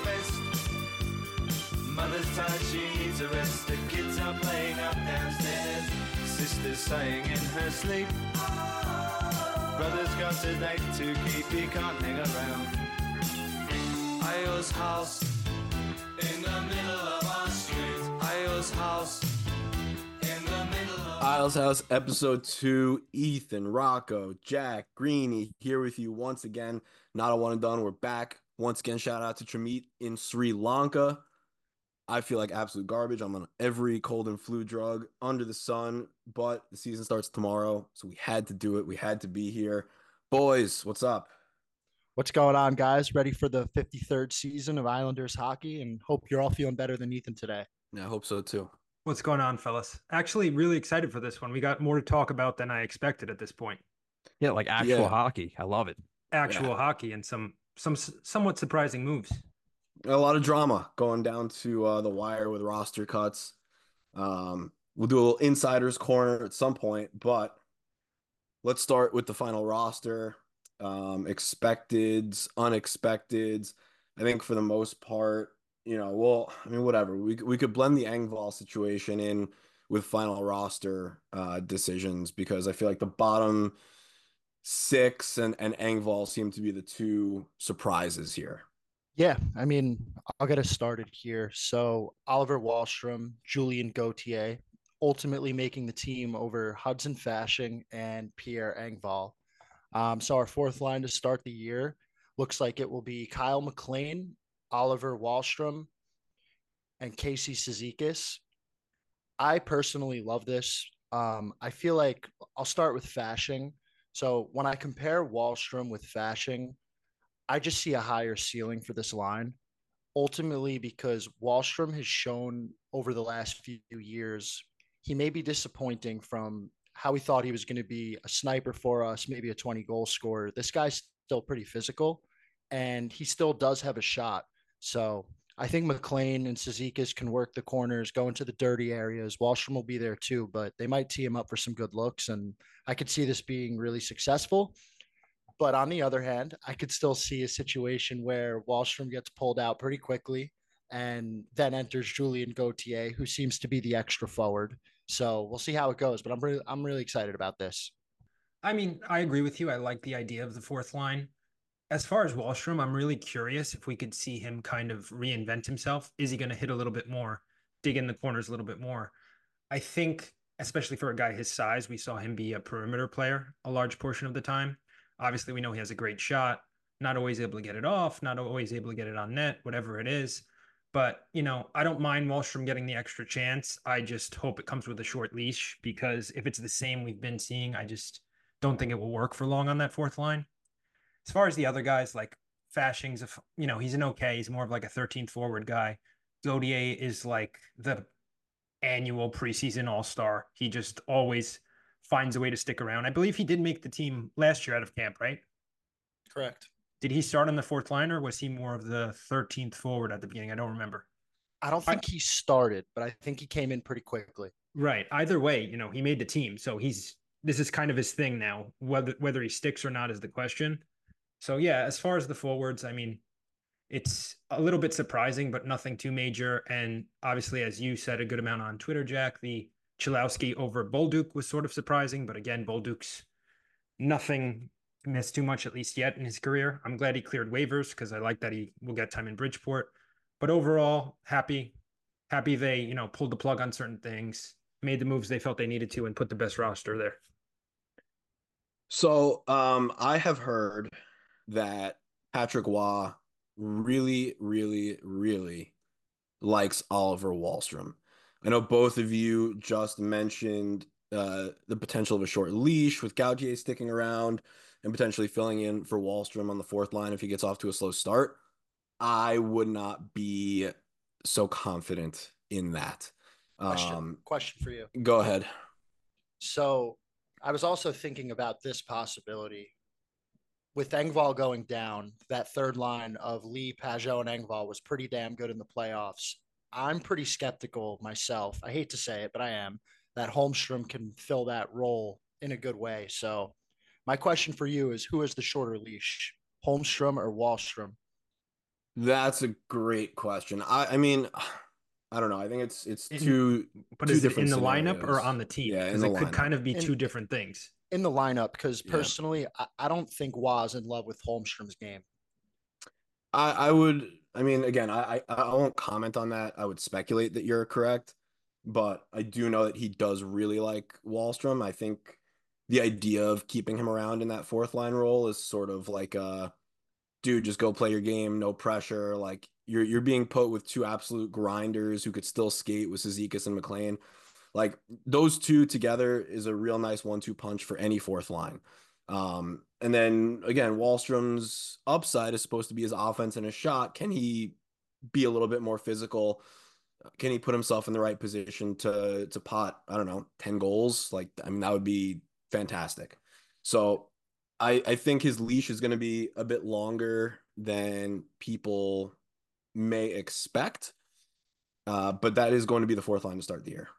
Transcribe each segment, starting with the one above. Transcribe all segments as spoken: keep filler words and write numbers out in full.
fest. Mother's tired, she needs a rest. The kids are playing up downstairs. Sister's sighing in her sleep. Brother's got a date to keep, he can't hang around. Io's house in the middle of our street. Io's house in the middle of Isles House, episode two. Ethan, Rocco, Jack, Greeny here with you once again. Not a one and done. We're back. Once again, shout out to Tramit in Sri Lanka. I feel like absolute garbage. I'm on every cold and flu drug under the sun, but the season starts tomorrow, so we had to do it. We had to be here. Boys, what's up? What's going on, guys? Ready for the fifty-third season of Islanders hockey, and hope you're all feeling better than Ethan today. Yeah, I hope so too. What's going on, fellas? Actually, really excited for this one. We got more to talk about than I expected at this point. Yeah, like actual Yeah. hockey. I love it. Actual Yeah. hockey and some some s- somewhat surprising moves. A lot of drama going down to uh, the wire with roster cuts. Um, we'll do a little insider's corner at some point, but let's start with the final roster. Um, expecteds, unexpecteds. I think for the most part, you know, well, I mean, whatever. We we could blend the Engvall situation in with final roster uh, decisions because I feel like the bottom six and and Engvall seem to be the two surprises here. Yeah, I mean, I'll get us started here. So, Oliver Wahlstrom, Julian Gauthier, ultimately making the team over Hudson Fasching and Pierre Engvall. Um, so, our fourth line to start the year looks like it will be Kyle McLean, Oliver Wahlstrom, and Casey Cizikas. I personally love this. Um, I feel like I'll start with Fasching. So, when I compare Wahlstrom with Fasching, I just see a higher ceiling for this line, ultimately because Wahlstrom has shown over the last few years he may be disappointing from how we thought he was going to be a sniper for us, maybe a twenty goal scorer. This guy's still pretty physical, and he still does have a shot. So I think McLean and Cizikas can work the corners, go into the dirty areas. Wahlstrom will be there too, but they might tee him up for some good looks, and I could see this being really successful. But on the other hand, I could still see a situation where Wahlstrom gets pulled out pretty quickly and then enters Julian Gauthier, who seems to be the extra forward. So we'll see how it goes. But I'm really, I'm really excited about this. I mean, I agree with you. I like the idea of the fourth line. As far as Wallstrom, I'm really curious if we could see him kind of reinvent himself. Is he going to hit a little bit more, dig in the corners a little bit more? I think, especially for a guy his size, we saw him be a perimeter player a large portion of the time. Obviously, we know he has a great shot, not always able to get it off, not always able to get it on net, whatever it is. But, you know, I don't mind Wallstrom getting the extra chance. I just hope it comes with a short leash because if it's the same we've been seeing, I just don't think it will work for long on that fourth line. As far as the other guys, like Fasching's, a, you know, he's an okay. He's more of like a thirteenth forward guy. Gauthier is like the annual preseason all-star. He just always finds a way to stick around. I believe he did make the team last year out of camp, right? Correct. Did he start on the fourth line or was he more of the thirteenth forward at the beginning? I don't remember. I don't think I, he started, but I think he came in pretty quickly. Right. Either way, you know, he made the team. So he's this is kind of his thing now. Whether whether he sticks or not is the question. So yeah, as far as the forwards, I mean, it's a little bit surprising, but nothing too major. And obviously, as you said a good amount on Twitter, Jack, the Cholowski over Bolduc was sort of surprising, but again, Bolduc's nothing missed too much, at least yet in his career. I'm glad he cleared waivers because I like that he will get time in Bridgeport. But overall, happy, happy they, you know, pulled the plug on certain things, made the moves they felt they needed to, and put the best roster there. So um, I have heard that Patrick Waugh really, really, really likes Oliver Wahlstrom. I know both of you just mentioned uh, the potential of a short leash with Gauthier sticking around and potentially filling in for Wahlstrom on the fourth line if he gets off to a slow start. I would not be so confident in that. Question, Um, question for you. Go ahead. So I was also thinking about this possibility. With Engvall going down, that third line of Lee, Pageau, and Engvall was pretty damn good in the playoffs. I'm pretty skeptical myself. I hate to say it, but I am, that Holmstrom can fill that role in a good way. So my question for you is, who is the shorter leash, Holmstrom or Wahlstrom? That's a great question. I, I mean, I don't know. I think it's it's In, two but two is it different in the lineup or scenarios. on the team? Yeah, in Because the it could lineup. kind of be In two different things. in the lineup, because Yeah. personally, I, I don't think Waz in love with Holmstrom's game. I I would. I mean, again, I I I won't comment on that. I would speculate that you're correct, but I do know that he does really like Wallstrom. I think the idea of keeping him around in that fourth line role is sort of like uh dude, just go play your game, no pressure. Like you're you're being put with two absolute grinders who could still skate with Cizikas and McLean. Like those two together is a real nice one-two punch for any fourth line. Um, and then again, Wallstrom's upside is supposed to be his offense and his shot. Can he be a little bit more physical? Can he put himself in the right position to to pot, I don't know, ten goals? Like, I mean, that would be fantastic. So I I think his leash is going to be a bit longer than people may expect. Uh, but that is going to be the fourth line to start the year.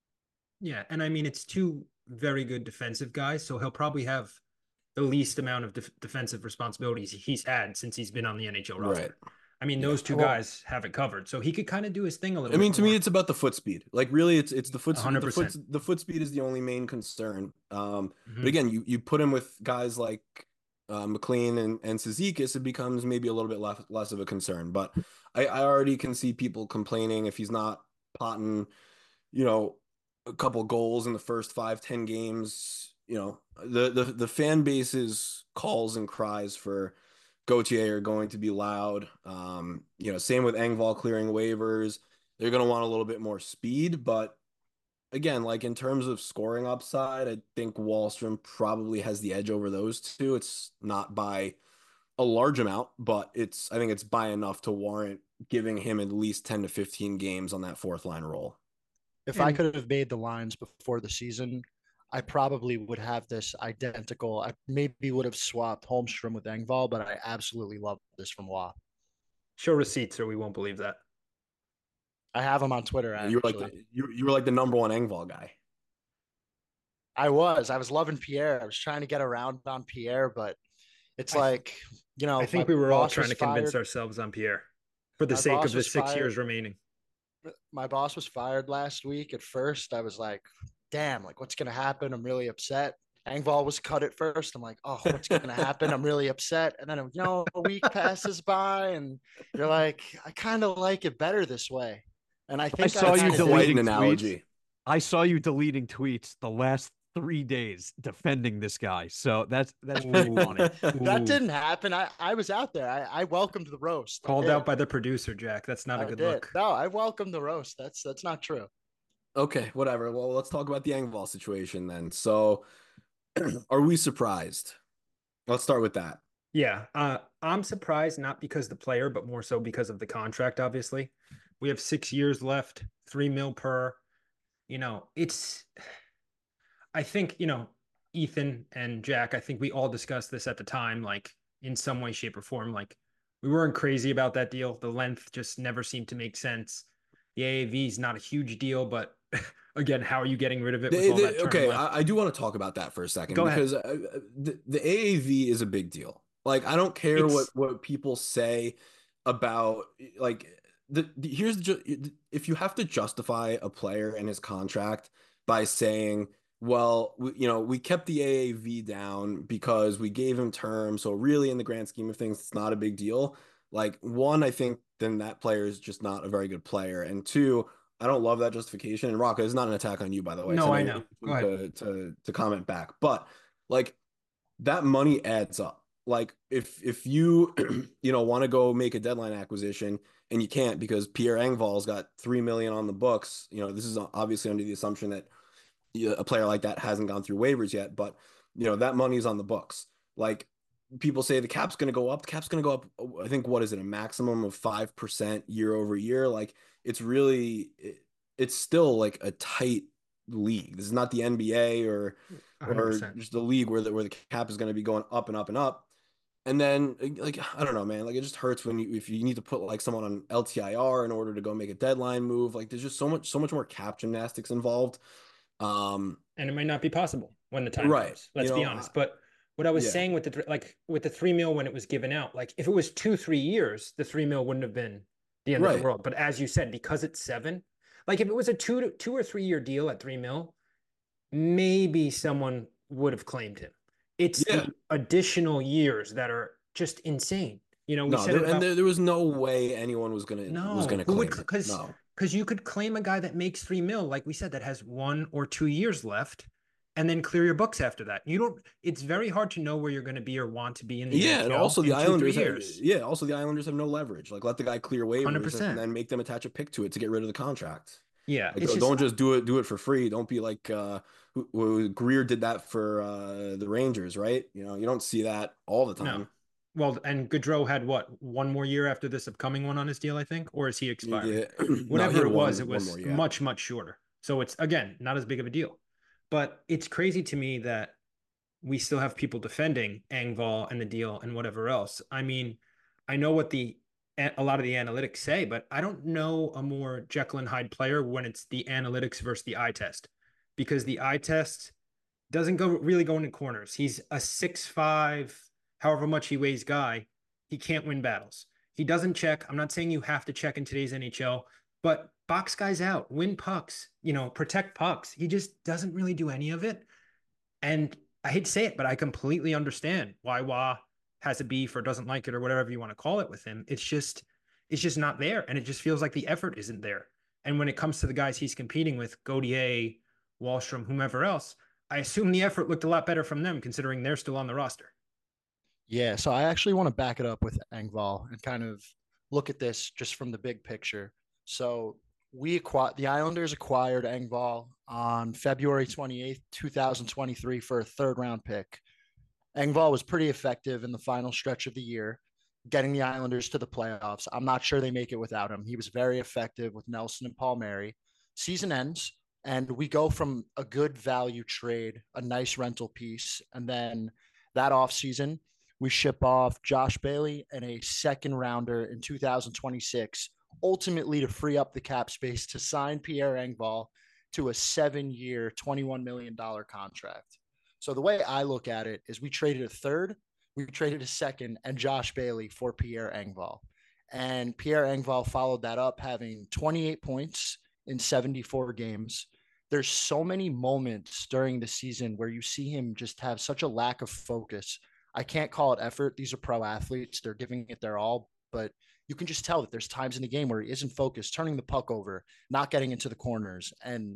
Yeah, and I mean it's two very good defensive guys, so he'll probably have the least amount of def- defensive responsibilities he's had since he's been on the N H L roster. Right. I mean, Yeah. those two Well, guys have it covered, so he could kind of do his thing a little I mean, bit to more. me, it's about the foot speed. Like, really, it's it's the foot one hundred the foot percent. the foot speed is the only main concern. Um, Mhm. but again, you you put him with guys like uh, McLean and and Cizikas, it becomes maybe a little bit less less of a concern. But I I already can see people complaining if he's not potting, you know, a couple goals in the first five ten games. You know, the the the fan base's calls and cries for Gauthier are going to be loud. Um, you know, same with Engvall clearing waivers. They're going to want a little bit more speed, but again, like in terms of scoring upside, I think Wallstrom probably has the edge over those two. It's not by a large amount, but it's I think it's by enough to warrant giving him at least ten to fifteen games on that fourth line role. If I And could have made the lines before the season, I probably would have this identical. I maybe would have swapped Holmstrom with Engvall, but I absolutely love this from Waz. show receipts or we won't believe that. I have him on Twitter, You were like actually. the, you, you were like the number one Engvall guy. I was. I was loving Pierre. I was trying to get around on Pierre, but it's I- like, you know, I think my we were all boss trying was to convince fired. ourselves on Pierre for the My sake boss of the was six fired. years remaining. My boss was fired last week. At first, I was like, damn, like what's gonna happen? I'm really upset. Engvall was cut at first. I'm like, oh, what's gonna happen? I'm really upset. And then you know, a week passes by, and you're like, I kind of like it better this way. And I think saw you kinda did. Quite an deleting tweets. analogy. I saw you deleting tweets the last three days defending this guy. So that's that's pretty funny. That Ooh. didn't happen. I, I was out there. I, I welcomed the roast. I Called did. out by the producer, Jack. That's not a I good did. look. No, I welcomed the roast. That's that's not true. Okay, whatever. Well, let's talk about the Engvall situation then. So, are we surprised? Let's start with that. Yeah, uh, I'm surprised not because the player, but more so because of the contract. Obviously, we have six years left, three mil per. You know, it's. I think you know Ethan and Jack. I think we all discussed this at the time, like in some way, shape, or form. Like we weren't crazy about that deal. The length just never seemed to make sense. The A A V is not a huge deal, but again, how are you getting rid of it with They- all they- that term okay, left? I, I do want to talk about that for a second Go ahead. because uh, the, the A A V is a big deal. Like, I don't care It's- what what people say about like the, the here's the ju- if you have to justify a player and his contract by saying, well, we, you know, we kept the A A V down because we gave him term, so really in the grand scheme of things, it's not a big deal. Like, one, I think then that player is just not a very good player, and two, I don't love that justification. And Rocco, it's not an attack on you, by the way. No, so I you're know. itching Go ahead. To, to to comment back, but like that money adds up. Like if if you you know want to go make a deadline acquisition and you can't because Pierre Engvall's got three million on the books. You know, this is obviously under the assumption that a player like that hasn't gone through waivers yet, but you know that money's on the books. Like people say the cap's going to go up. The cap's going to go up. I think what is it? A maximum of five percent year over year. Like it's really, it, it's still like a tight league. This is not the N B A or one hundred or percent. just the league where the where the cap is going to be going up and up and up. And then like I don't know, man. Like it just hurts when you if you need to put like someone on L T I R in order to go make a deadline move. Like there's just so much so much more cap gymnastics involved. Um, and it might not be possible when the time Right. comes. Let's You be know, honest. But What I was Yeah. saying with the like with the three mil when it was given out, like if it was two, three years, the three mil wouldn't have been the end of Right. the world. But as you said, because it's seven, like if it was a two to two or three year deal at three mil, maybe someone would have claimed him. It's Yeah. the additional years that are just insane. You know, we No, said there, it about and there, there was no way anyone was gonna was no, gonna who claim would it. because No. because you could claim a guy that makes three mil, like we said, that has one or two years left, and then clear your books after that. You don't. It's very hard to know where you're going to be or want to be in the Yeah, and N H L also the in two, Islanders three have, years. yeah, also the Islanders have no leverage. Like let the guy clear waivers Hundred and percent. then make them attach a pick to it to get rid of the contract. Yeah, Like it's don't just don't just do it do it for free. Don't be like uh who, who, Greer did that for uh the Rangers, right? You know, you don't see that all the no. time. Well, and Gaudreau had what one more year after this upcoming one on his deal, I think, or is he expired? Yeah. No, he Whatever had it was, one- it one was more, yeah. much much shorter. So it's again not as big of a deal. But it's crazy to me that we still have people defending Engvall and the deal and whatever else. I mean, I know what the a lot of the analytics say, but I don't know a more Jekyll and Hyde player when it's the analytics versus the eye test, because the eye test doesn't go really go into corners. He's a six five, however much he weighs guy. He can't win battles. He doesn't check. I'm not saying you have to check in today's N H L, but box guys out, win pucks, you know, protect pucks. He just doesn't really do any of it. And I hate to say it, but I completely understand why Wah has a beef or doesn't like it or whatever you want to call it with him. It's just, it's just not there. And it just feels like the effort isn't there. And when it comes to the guys he's competing with, Gauthier, Wahlstrom, whomever else, I assume the effort looked a lot better from them considering they're still on the roster. Yeah, so I actually want to back it up with Engvall and kind of look at this just from the big picture. So we acquired the Islanders acquired Engvall on February twenty-eighth, twenty twenty-three for a third round pick. Engvall was pretty effective in the final stretch of the year, getting the Islanders to the playoffs. I'm not sure they make it without him. He was very effective with Nelson and Palmieri. Season ends, and we go from a good value trade, a nice rental piece, and then that offseason, we ship off Josh Bailey and a second rounder in two thousand twenty-six, ultimately to free up the cap space to sign Pierre Engvall to a seven-year, twenty-one million dollars contract. So the way I look at it is we traded a third, we traded a second, and Josh Bailey for Pierre Engvall. And Pierre Engvall followed that up, having twenty-eight points in seventy-four games. There's so many moments during the season where you see him just have such a lack of focus. I can't call it effort. These are pro athletes. They're giving it their all, but you can just tell that there's times in the game where he isn't focused, turning the puck over, not getting into the corners. And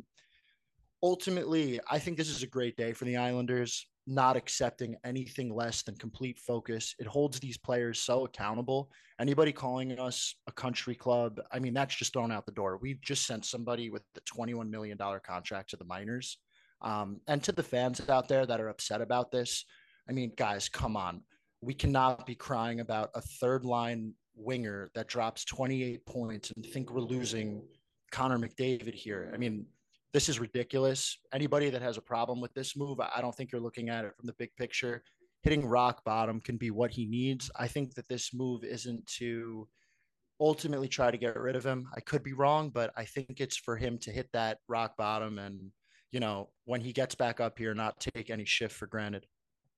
ultimately, I think this is a great day for the Islanders, not accepting anything less than complete focus. It holds these players so accountable. Anybody calling us a country club, I mean, that's just thrown out the door. We just sent somebody with the twenty-one million dollars contract to the minors. Um, and to the fans out there that are upset about this, I mean, guys, come on. We cannot be crying about a third line winger that drops twenty-eight points and think we're losing Connor McDavid here. I mean, this is ridiculous. Anybody that has a problem with this move, I don't think you're looking at it from the big picture. Hitting rock bottom can be what he needs. I think that this move isn't to ultimately try to get rid of him. I could be wrong, but I think it's for him to hit that rock bottom and, you know, when he gets back up here, not take any shift for granted.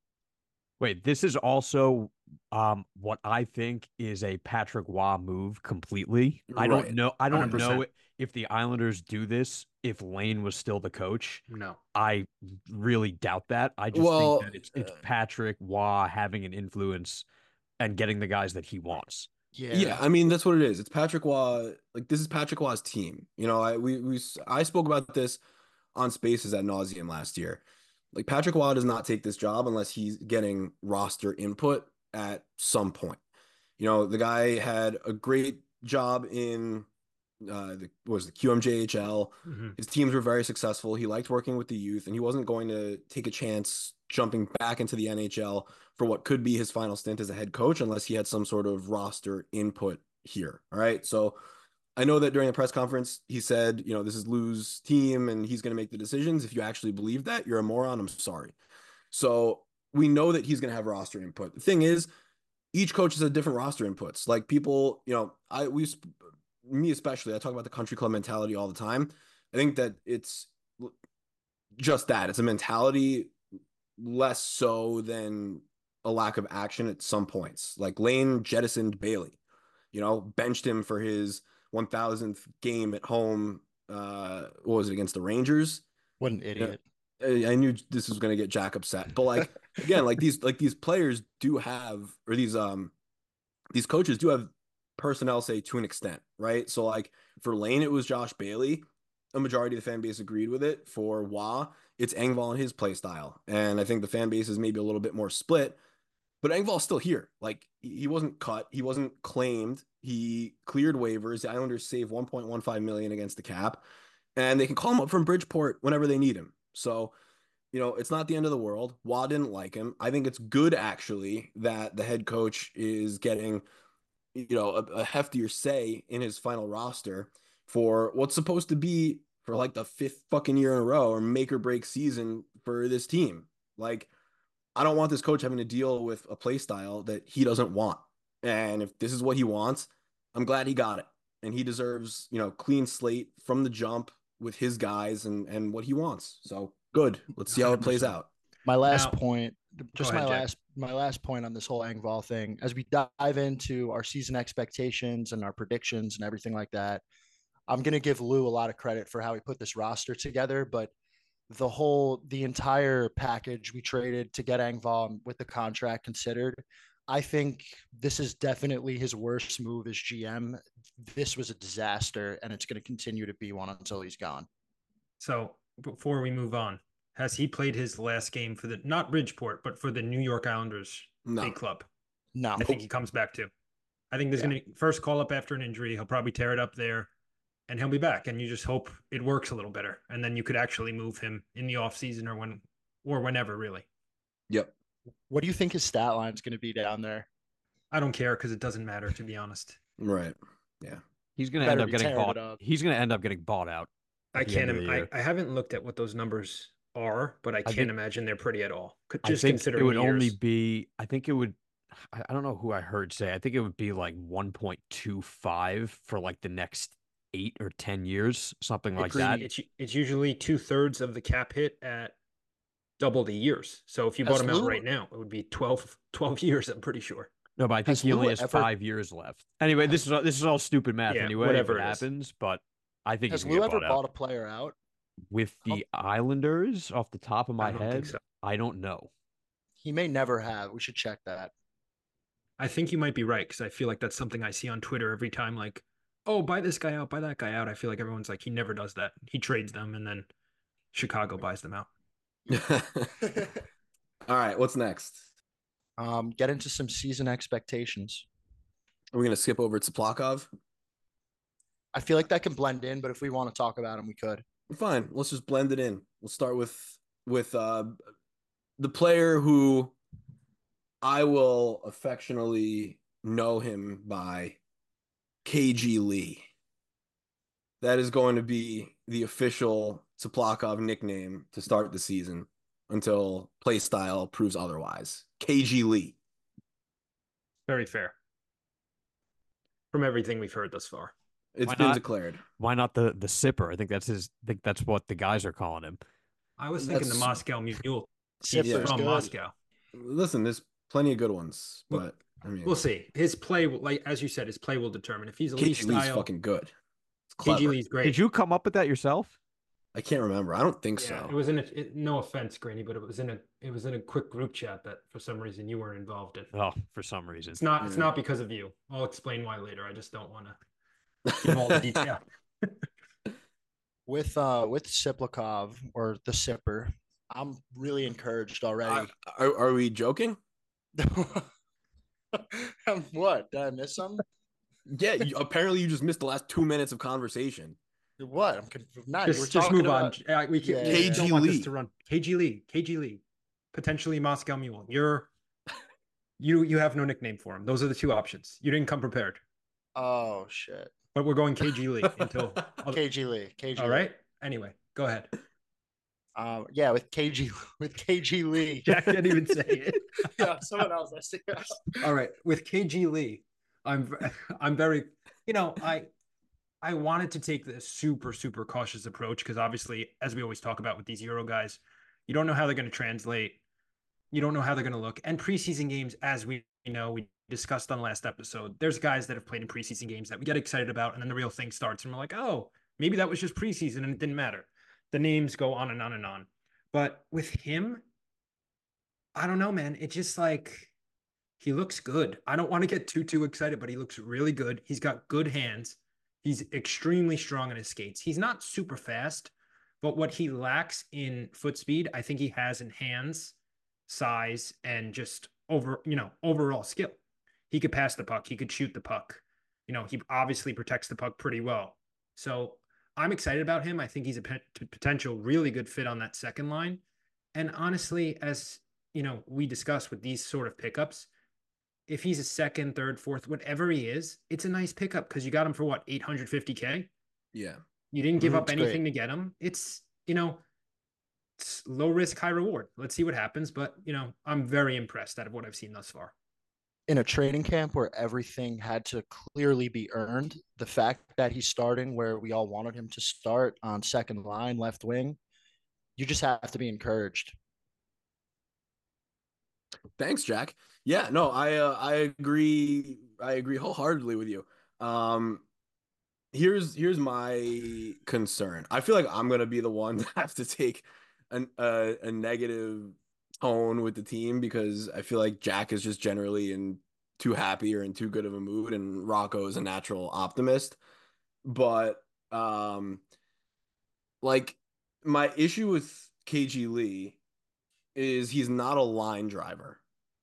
Wait, this is also um, what I think is a Patrick Waugh move completely. I don't Right. know. I don't one hundred percent. know if the Islanders do this if Lane was still the coach. No. I really doubt that. I just Well, think that it's it's uh, Patrick Waugh having an influence and getting the guys that he wants. Yeah. Yeah, I mean that's what it is. It's Patrick Waugh. Like this is Patrick Waugh's team. You know, I we we I spoke about this on Spaces ad nauseum last year. Like Patrick Waugh does not take this job unless he's getting roster input at some point. You know, the guy had a great job in uh the what was the Q M J H L. Mm-hmm. His teams were very successful. He liked working with the youth, and he wasn't going to take a chance jumping back into the N H L for what could be his final stint as a head coach unless he had some sort of roster input here. All right. So I know that during the press conference, he said, you know, this is Lou's team and he's going to make the decisions. If you actually believe that, you're a moron. I'm sorry. So we know that he's going to have roster input. The thing is, each coach has a different roster inputs. Like people, you know, I, we, me especially, I talk about the country club mentality all the time. I think that it's just that. It's a mentality less so than a lack of action at some points. Like Lane jettisoned Bailey, you know, benched him for his one thousandth game at home. Uh, what was it, against the Rangers? What an idiot. I, I knew this was going to get Jack upset, but like, again, like these, like these players do have, or these, um, these coaches do have personnel say to an extent, right? So like for Lane, it was Josh Bailey. A majority of the fan base agreed with it. For Wah, it's Engvall and his play style. And I think the fan base is maybe a little bit more split, but Engvall's still here. Like he wasn't cut. He wasn't claimed. He cleared waivers. The Islanders saved one point one five million against the cap, and they can call him up from Bridgeport whenever they need him. So, you know, it's not the end of the world. Wah didn't like him. I think it's good actually that the head coach is getting, you know, a, a heftier say in his final roster for what's supposed to be for like the fifth fucking year in a row or make or break season for this team. Like, I don't want this coach having to deal with a play style that he doesn't want. And if this is what he wants, I'm glad he got it. And he deserves, you know, clean slate from the jump with his guys and, and what he wants. So good. Let's see how it plays out. My last Now- point, just ahead, my Jack. last my last point on this whole Engvall thing, as we dive into our season expectations and our predictions and everything like that, I'm gonna give Lou a lot of credit for how he put this roster together, but the whole the entire package we traded to get Engvall with the contract considered, I think this is definitely his worst move as G M. This was a disaster, and it's going to continue to be one until he's gone. So before we move on, has he played his last game for the not Bridgeport, but for the New York Islanders No. big club? No, I think he comes back too. I think there's Yeah. gonna first call up after an injury. He'll probably tear it up there, and he'll be back. And you just hope it works a little better, and then you could actually move him in the off season or when or whenever really. Yep. what do you think his stat line is going to be down there? I don't care because it doesn't matter, to be honest. Right. Yeah. He's gonna Better end up be getting tearing it bought. up. He's gonna end up getting bought out. I at the end can't. of the im- I, year. I haven't looked at what those numbers are, but I can't think- imagine they're pretty at all. Could- I Just think it considering would only years. be. I think it would. I I don't know who I heard say. I think it would be like one point two five for like the next eight or ten years, something like that. It's it's usually two thirds of the cap hit at double the years. So if you bought Has him out Lou- right now, it would be twelve, twelve years. I'm pretty sure. No, but I think Has he only Lou has ever- five years left. Anyway, this is all, this is all stupid math Yeah, anyway. whatever if it it is. happens, but I think Has he's gonna Lou get ever bought bought out. a player out? With the Islanders off the top of my I don't head. think so. I don't know. He may never have. We should check that. I think you might be right because I feel like that's something I see on Twitter every time. Like, oh, buy this guy out, buy that guy out. I feel like everyone's like, he never does that. He trades them, and then Chicago buys them out. All right. What's next? Um, get into some season expectations. Are we going to skip over Tsaplakov? I feel like that can blend in, but if we want to talk about him, we could. Fine. Let's just blend it in. We'll start with with uh, the player who I will affectionately know him by, K G Lee. That is going to be the official Tsaplakov nickname to start the season until play style proves otherwise. K G Lee. Very fair. From everything we've heard thus far. It's Why been not? declared. Why not the the sipper? I think that's his. I think that's what the guys are calling him. I was thinking the That's- Moscow Mule. He's Sipper's from good. Moscow. Listen, there's plenty of good ones, Well, but I mean, We'll see. His play, will- like as you said, his play will determine if he's a Lee K G Lee's style. fucking good. It's K clever. G Lee's great. Did you come up with that yourself? I can't remember. I don't think Yeah, so. it was in a. It, no offense, Granny, but it was in a. It was in a quick group chat that for some reason you weren't involved in. Oh, for some reason. It's not. It's Yeah. not because of you. I'll explain why later. I just don't want to give all the detail. With uh with Siplikov or the Sipper, I'm really encouraged already. Are, are we joking? Um, what? Did I miss some? Yeah, you, apparently you just missed the last two minutes of conversation. What? I'm conf- not. you were just, just talking move about- on. Uh, we can, Yeah, we yeah, yeah. don't want this Lee. to run. K G Lee. K G Lee. Potentially Moscow Mule. You're. You you have no nickname for him. Those are the two options. You didn't come prepared, Oh shit. but we're going K G Lee until. K G Lee. K G. All Lee. right. Anyway, go ahead. Um, yeah, with K G with K G Lee. Jack didn't even say it. Yeah, someone else. I see. All right, with K G Lee, I'm I'm very, you know, I I wanted to take the super super cautious approach because obviously, as we always talk about with these Euro guys, you don't know how they're going to translate. You don't know how they're going to look. And preseason games, as we know, we discussed on last episode, there's guys that have played in preseason games that we get excited about, and then the real thing starts, and we're like, oh, maybe that was just preseason and it didn't matter. The names go on and on and on. But with him, I don't know, man. It's just like he looks good. I don't want to get too, too excited, but he looks really good. He's got good hands. He's extremely strong in his skates. He's not super fast, but what he lacks in foot speed, I think he has in hands, size, and just over, you know, overall skill. He could pass the puck. He could shoot the puck. You know, he obviously protects the puck pretty well. So I'm excited about him. I think he's a potential really good fit on that second line. And honestly, as you know, we discussed with these sort of pickups, if he's a second, third, fourth, whatever he is, it's a nice pickup because you got him for what, eight hundred fifty K? Yeah. You didn't give Mm, up it's anything great. to get him. It's, you know, it's low risk, high reward. Let's see what happens. But, you know, I'm very impressed out of what I've seen thus far. In a training camp where everything had to clearly be earned, the fact that he's starting where we all wanted him to start on second line, left wing, you just have to be encouraged. Thanks, Jack. Yeah, no, I uh, I agree. I agree wholeheartedly with you. Um, here's here's my concern. I feel like I'm gonna be the one that has to take an a, a negative tone with the team because I feel like Jack is just generally in too happy or in too good of a mood, and Rocco is a natural optimist. But um, like my issue with K G Lee is he's not a line driver.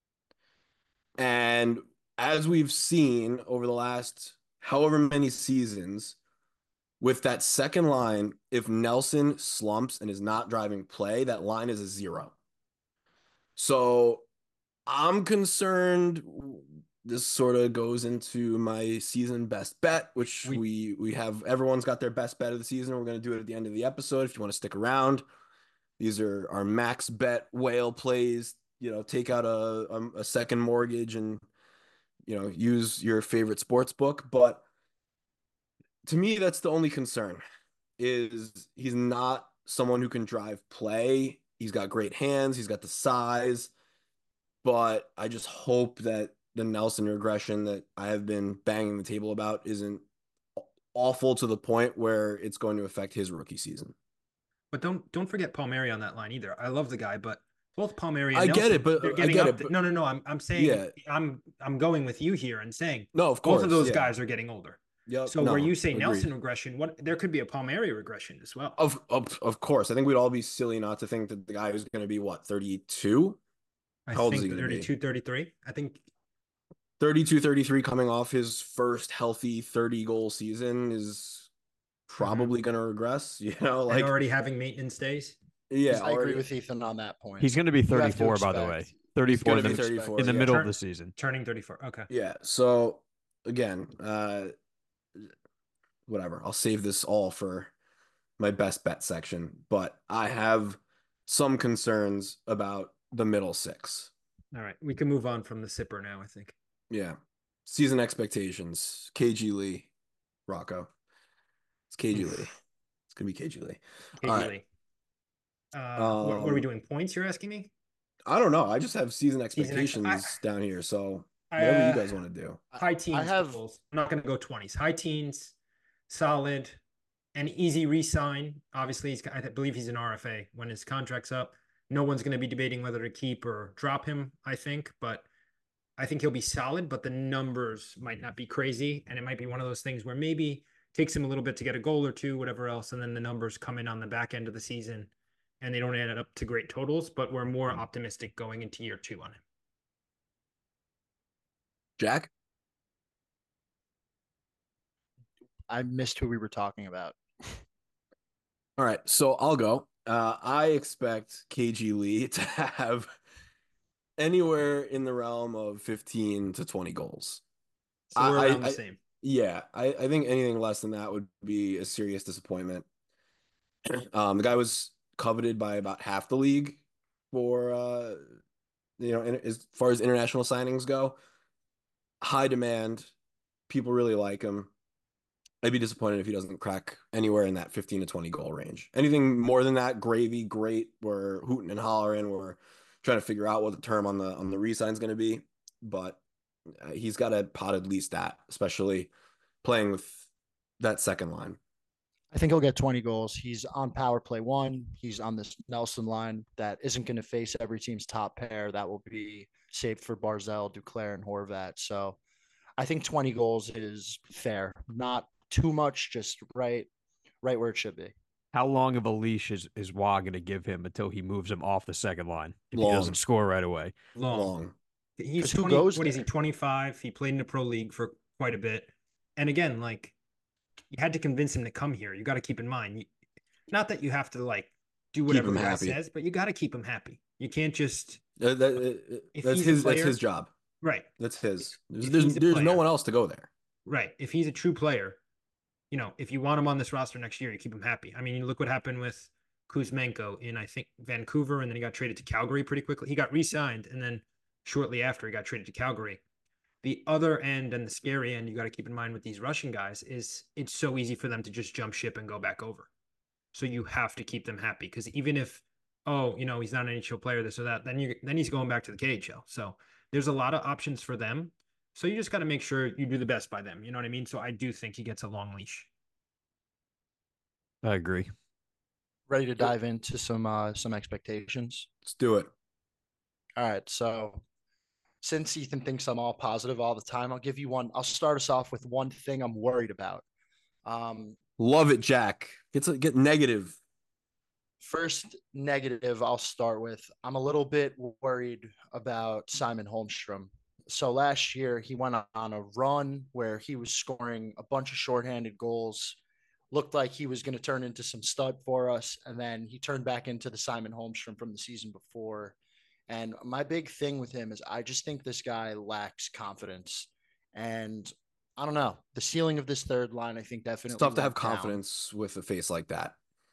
And as we've seen over the last however many seasons, with that second line, if Nelson slumps and is not driving play, that line is a zero. So I'm concerned. This sort of goes into my season best bet, which We- we we have. Everyone's got their best bet of the season. We're going to do it at the end of the episode. If you want to stick around, these are our max bet whale plays. You know, take out a a, a second mortgage and you know use your favorite sports book. But to me, that's the only concern. Is he's not someone who can drive play. He's got great hands. He's got the size. But I just hope that the Nelson regression that I have been banging the table about isn't awful to the point where it's going to affect his rookie season. But don't don't forget Palmieri on that line either. I love the guy, but both Palmieri and I get Nelson, it, but they're I getting get up. it, to- but- no, no, no. I'm I'm saying Yeah. I'm I'm going with you here and saying No, of course. both of those yeah. guys are getting older. Yep. So no, where you say agreed. Nelson regression, what there could be a Palmieri regression as well. Of, of of course. I think we'd all be silly not to think that the guy who's going to be what, thirty-two? I How old is think he gonna be? thirty-two, thirty-three. I think thirty-two, thirty-three coming off his first healthy thirty goal season is probably going to regress, you know, and like already having maintenance days. yeah, I agree already- with Ethan on that point. He's going to be You have to thirty-four, by the way. expect- thirty-four gonna in the, be thirty-four, in the yeah. middle of Turn- the season. Turning thirty-four. Okay. Yeah. So again, uh whatever. I'll save this all for my best bet section, but I have some concerns about the middle six. All right. We can move on from the sipper now, I think. Yeah. Season expectations. K G Lee, Rocco. It's K G Lee. It's gonna be K G Lee. K G All right. Lee. Uh, what, what are we Um, doing? Points? You're asking me? I don't know. I just have season ex- expectations I- down here. So whatever Uh, you guys want to do. High teens. have- goals. I'm not going to go twenties. High teens, solid, an easy re-sign. Obviously, he's, I believe he's an R F A when his contract's up. No one's going to be debating whether to keep or drop him, I think. But I think he'll be solid, but the numbers might not be crazy. And it might be one of those things where maybe takes him a little bit to get a goal or two, whatever else. And then the numbers come in on the back end of the season and they don't add up to great totals, but we're more optimistic going into year two on him. Jack? I missed who we were talking about. All right, so I'll go. Uh, I expect K G Lee to have anywhere in the realm of fifteen to twenty goals. So we're I- around the I- same. Yeah, I, I think anything less than that would be a serious disappointment. Um, the guy was coveted by about half the league for, uh, you know, in, as far as international signings go. High demand. People really like him. I'd be disappointed if he doesn't crack anywhere in that fifteen to twenty goal range. Anything more than that, gravy, great. We're hooting and hollering. We're trying to figure out what the term on the on the re-sign is going to be, but he's got to pot at least that, especially playing with that second line. I think he'll get twenty goals. He's on power play one. He's on this Nelson line that isn't going to face every team's top pair. That will be saved for Barzal, Duclair, and Horvat. So I think twenty goals is fair. Not too much, just right, right where it should be. How long of a leash is, is Wah going to give him until he moves him off the second line if Long. he doesn't score right away? Long. Long. He's who twenty, goes what is he, there? twenty-five? He played in the pro league for quite a bit. And again, like, you had to convince him to come here. You got to keep in mind, you, not that you have to like do whatever him the guy happy. says, but you got to keep him happy. You can't just Uh, that- uh, If that's he's a his. That's player- his job. right, That's his. There's If there's, he's a there's no player. one else to go there. right. If he's a true player, you know, if you want him on this roster next year, you keep him happy. I mean, you look what happened with Kuzmenko in I think Vancouver, and then he got traded to Calgary pretty quickly. He got re-signed, and then shortly after he got traded to Calgary. The other end and the scary end you got to keep in mind with these Russian guys is it's so easy for them to just jump ship and go back over. So you have to keep them happy because even if, oh, you know, he's not an N H L player, this or that, then you then he's going back to the K H L. So there's a lot of options for them. So you just got to make sure you do the best by them. You know what I mean? So I do think he gets a long leash. I agree. Ready to dive into some uh, some expectations? Let's do it. All right. So since Ethan thinks I'm all positive all the time, I'll give you one. I'll start us off with one thing I'm worried about. Um, Love it, Jack. Get to, get negative. First negative I'll start with. I'm a little bit worried about Simon Holmstrom. So last year he went on a run where he was scoring a bunch of shorthanded goals. Looked like he was going to turn into some stud for us. And then he turned back into the Simon Holmstrom from the season before. And my big thing with him is I just think this guy lacks confidence. And I don't know. The ceiling of this third line, I think definitely It's tough to have went down. confidence with a face like that.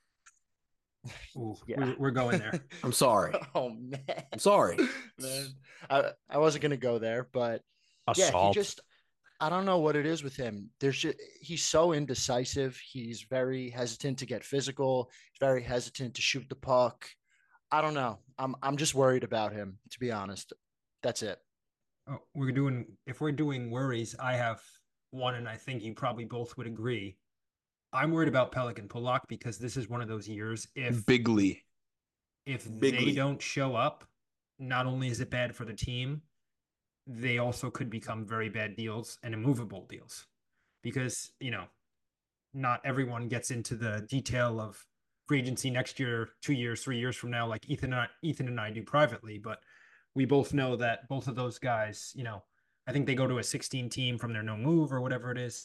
Ooh, Yeah. we're, we're going there. I'm sorry. Oh man. I'm sorry. Man. I, I wasn't gonna go there, but yeah, Assault. he just I don't know what it is with him. There's just, he's so indecisive. He's very hesitant to get physical. He's very hesitant to shoot the puck. I don't know. I'm I'm just worried about him, to be honest. That's it. Oh, we're doing, if we're doing worries, I have one, and I think you probably both would agree. I'm worried about Pelican Polak because this is one of those years. If Bigly. if bigly. they don't show up, not only is it bad for the team, they also could become very bad deals and immovable deals because, you know, not everyone gets into the detail of free agency next year, two years, three years from now, like Ethan and I, Ethan and I do privately. But we both know that both of those guys, you know, I think they go to a sixteen team from their no move or whatever it is.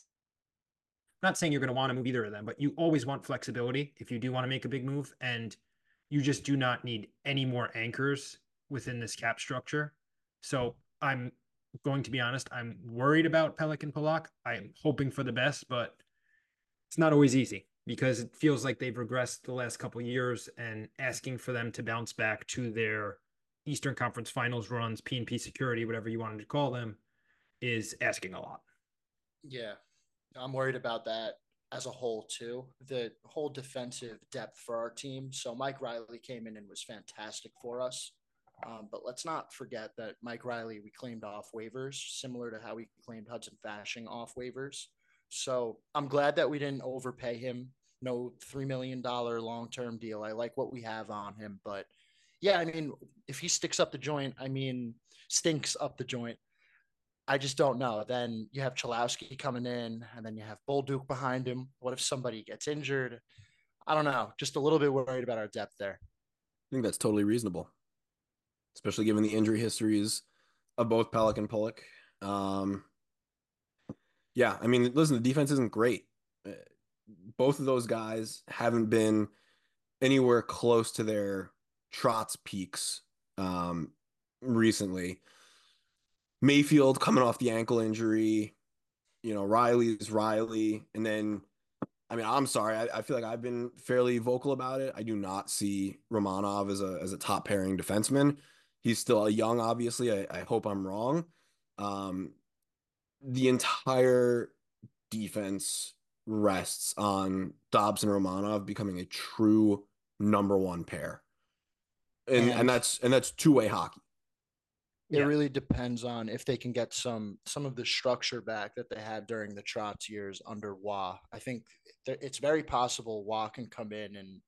Not saying you're going to want to move either of them, but you always want flexibility if you do want to make a big move. And you just do not need any more anchors within this cap structure. So I'm going to be honest, I'm worried about Pelican Polak. I'm hoping for the best, but it's not always easy because it feels like they've regressed the last couple of years, and asking for them to bounce back to their Eastern Conference Finals runs, P and P security, whatever you wanted to call them, is asking a lot. Yeah. I'm worried about that as a whole too. The whole defensive depth for our team. So Mike Riley came in and was fantastic for us. Um, but let's not forget that Mike Riley, we claimed off waivers, similar to how we claimed Hudson Fashing off waivers. So I'm glad that we didn't overpay him. No three million dollars long-term deal. I like what we have on him. But yeah, I mean, if he sticks up the joint, I mean, stinks up the joint, I just don't know. Then you have Chalowski coming in, and then you have Bolduc behind him. What if somebody gets injured? I don't know. Just a little bit worried about our depth there. I think that's totally reasonable, especially given the injury histories of both Pellick and Pollock. Um, yeah, I mean, listen, the defense isn't great. Uh, Both of those guys haven't been anywhere close to their Trotz peaks um, recently. Mayfield coming off the ankle injury, you know, Riley's Riley. And then, I mean, I'm sorry. I, I feel like I've been fairly vocal about it. I do not see Romanov as a as a top pairing defenseman. He's still young, obviously. I, I hope I'm wrong. Um, the entire defense rests on Dobbs and Romanov becoming a true number one pair. and and And that's and that's two-way hockey. it Yeah. really depends on if they can get some some of the structure back that they had during the Trotz years under Wah. I think th- it's very possible Wah can come in and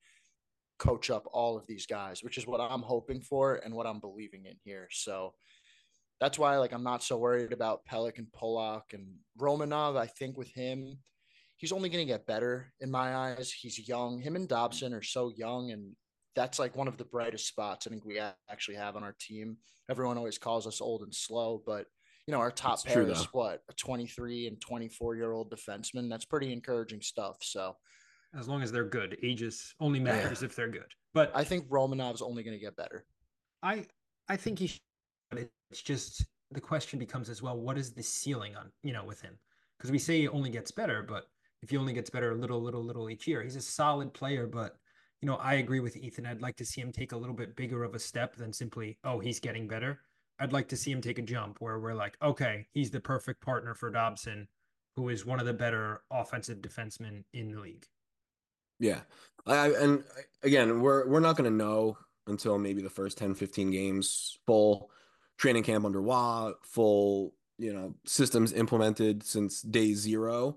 coach up all of these guys, which is what I'm hoping for and what I'm believing in here. So that's why, like, I'm not so worried about Pelech and Polak and Romanov. I think with him, he's only going to get better in my eyes. He's young. Him and Dobson are so young, and that's like one of the brightest spots I think we actually have on our team. Everyone always calls us old and slow, but you know, our top It's pair true, is though. what, a twenty-three and twenty-four year old defenseman. That's pretty encouraging stuff. So As long as they're good, ages only Yeah. matters if they're good. But I think Romanov's only going to get better. I I think he should. But it's just the question becomes as well, what is the ceiling on, you know, with him? Because we say he only gets better, but if he only gets better a little, little, little each year, he's a solid player. But, you know, I agree with Ethan. I'd like to see him take a little bit bigger of a step than simply, oh, he's getting better. I'd like to see him take a jump where we're like, okay, he's the perfect partner for Dobson, who is one of the better offensive defensemen in the league. Yeah. I and again, we're we're not going to know until maybe the first ten, fifteen games, full training camp under Wah, full, you know, systems implemented since day zero.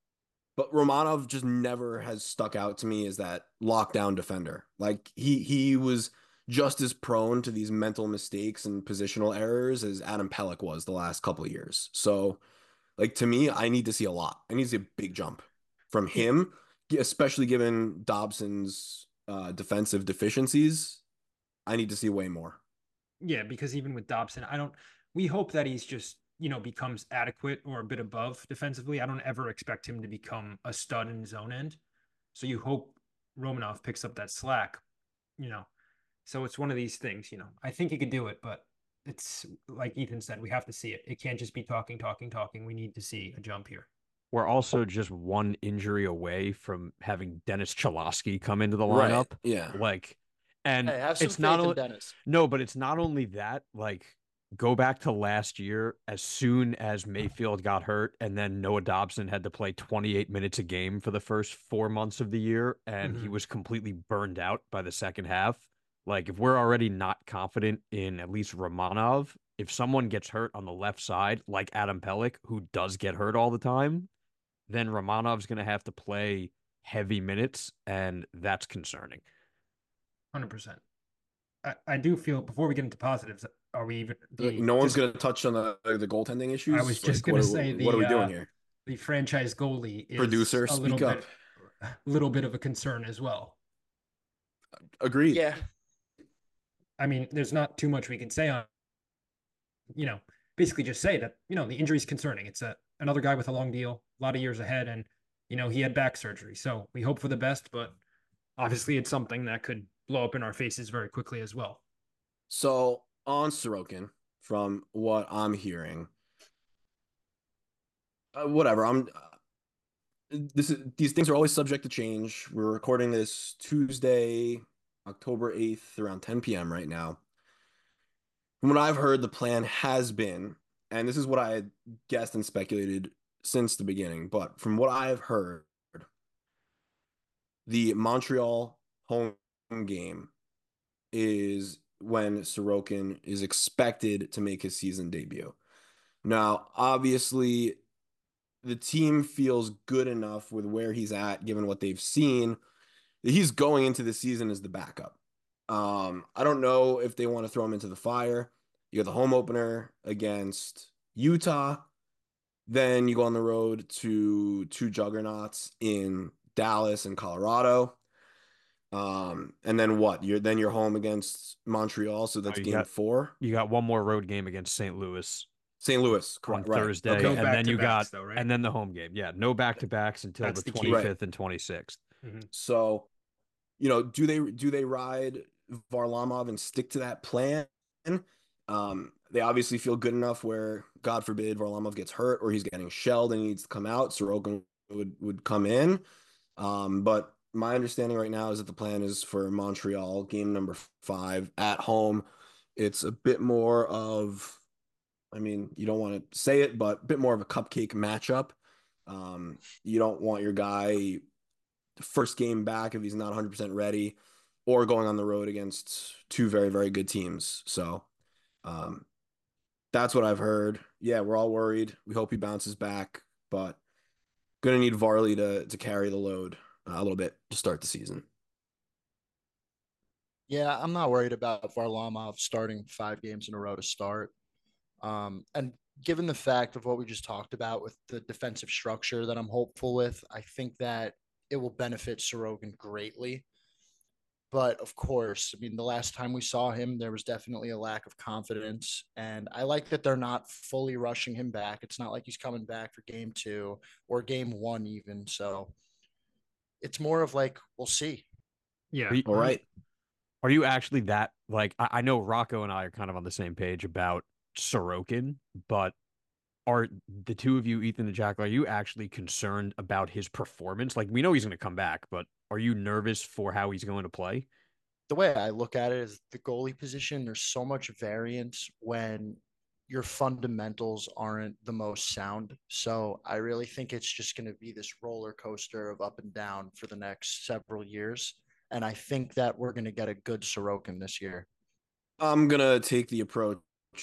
But Romanov just never has stuck out to me as that lockdown defender. Like he he was just as prone to these mental mistakes and positional errors as Adam Pelech was the last couple of years. So, like to me, I need to see a lot. I need to see a big jump from him, especially given Dobson's uh, defensive deficiencies. I need to see way more. Yeah, because even with Dobson, I don't. We hope that he's just, you know, becomes adequate or a bit above defensively. I don't ever expect him to become a stud in his own end. So you hope Romanov picks up that slack, you know. So it's one of these things, you know. I think he could do it, but it's like Ethan said, we have to see it. It can't just be talking, talking, talking. We need to see a jump here. We're also just one injury away from having Dennis Cholowski come into the Right. lineup. Yeah. Like, and Hey, have some it's faith not in only Dennis. no, but it's not only that. Like, go back to last year. As soon as Mayfield got hurt, and then Noah Dobson had to play twenty-eight minutes a game for the first four months of the year, and he Mhm. was completely burned out by the second half. Like, if we're already not confident in at least Romanov, if someone gets hurt on the left side, like Adam Pelech, who does get hurt all the time, then Romanov's going to have to play heavy minutes, and that's concerning. one hundred percent. I, I do feel, before we get into positives, are we even the No one's just, going to touch on the the goaltending issues. I was just Like, gonna what, say what are the we doing uh, here? the franchise goalie is Producer, a little speak up. bit a little bit of a concern as well. Agreed. Yeah. I mean, there's not too much we can say on, you know, basically just say that, you know, the injury is concerning. It's a another guy with a long deal, a lot of years ahead, and you know, he had back surgery. So we hope for the best, but obviously it's something that could blow up in our faces very quickly as well. So on Sorokin, from what I'm hearing, uh, whatever. I'm. Uh, this is these things are always subject to change. We're recording this Tuesday, October eighth, around ten p m right now. From what I've heard, the plan has been, and this is what I had guessed and speculated since the beginning, but from what I've heard, the Montreal home game is when Sorokin is expected to make his season debut. Now, obviously, the team feels good enough with where he's at, given what they've seen, that he's going into the season as the backup. Um, I don't know if they want to throw him into the fire. You got the home opener against Utah. Then you go on the road to two juggernauts in Dallas and Colorado. Um, and then what? You're then you're home against Montreal, so that's you game got- four. You got one more road game against Saint Louis Saint Louis, on correct, right. Thursday, Okay. No and then you got back-to-backs, though, right? and then the home game. Yeah, no back to backs until That's the the key. twenty fifth Right. and twenty sixth. So, you know, do they do they ride Varlamov and stick to that plan? Um, they obviously feel good enough where, God forbid, Varlamov gets hurt or he's getting shelled and he needs to come out. Sorokin would would come in. Um, but my understanding right now is that the plan is for Montreal, game number five at home. It's a bit more of, I mean, you don't want to say it, but a bit more of a cupcake matchup. Um, you don't want your guy first game back if he's not one hundred percent ready, or going on the road against two very, very good teams. So um, that's what I've heard. Yeah, we're all worried. We hope he bounces back, but gonna need Varley to to carry the load uh, a little bit to start the season. Yeah, I'm not worried about Varlamov starting five games in a row to start. Um, and given the fact of what we just talked about with the defensive structure that I'm hopeful with, I think that it will benefit Sorokin greatly. But of course, I mean, the last time we saw him, there was definitely a lack of confidence. And I like that they're not fully rushing him back. It's not like he's coming back for game two or game one, even. So it's more of like, we'll see. Yeah. Are you, All right. are you actually that like I, I know Rocco and I are kind of on the same page about Sorokin, but are the two of you, Ethan and Jack, are you actually concerned about his performance? Like, we know he's going to come back, but are you nervous for how he's going to play? The way I look at it is the goalie position, there's so much variance when your fundamentals aren't the most sound. So I really think it's just going to be this roller coaster of up and down for the next several years. And I think that we're going to get a good Sorokin this year. I'm gonna take the approach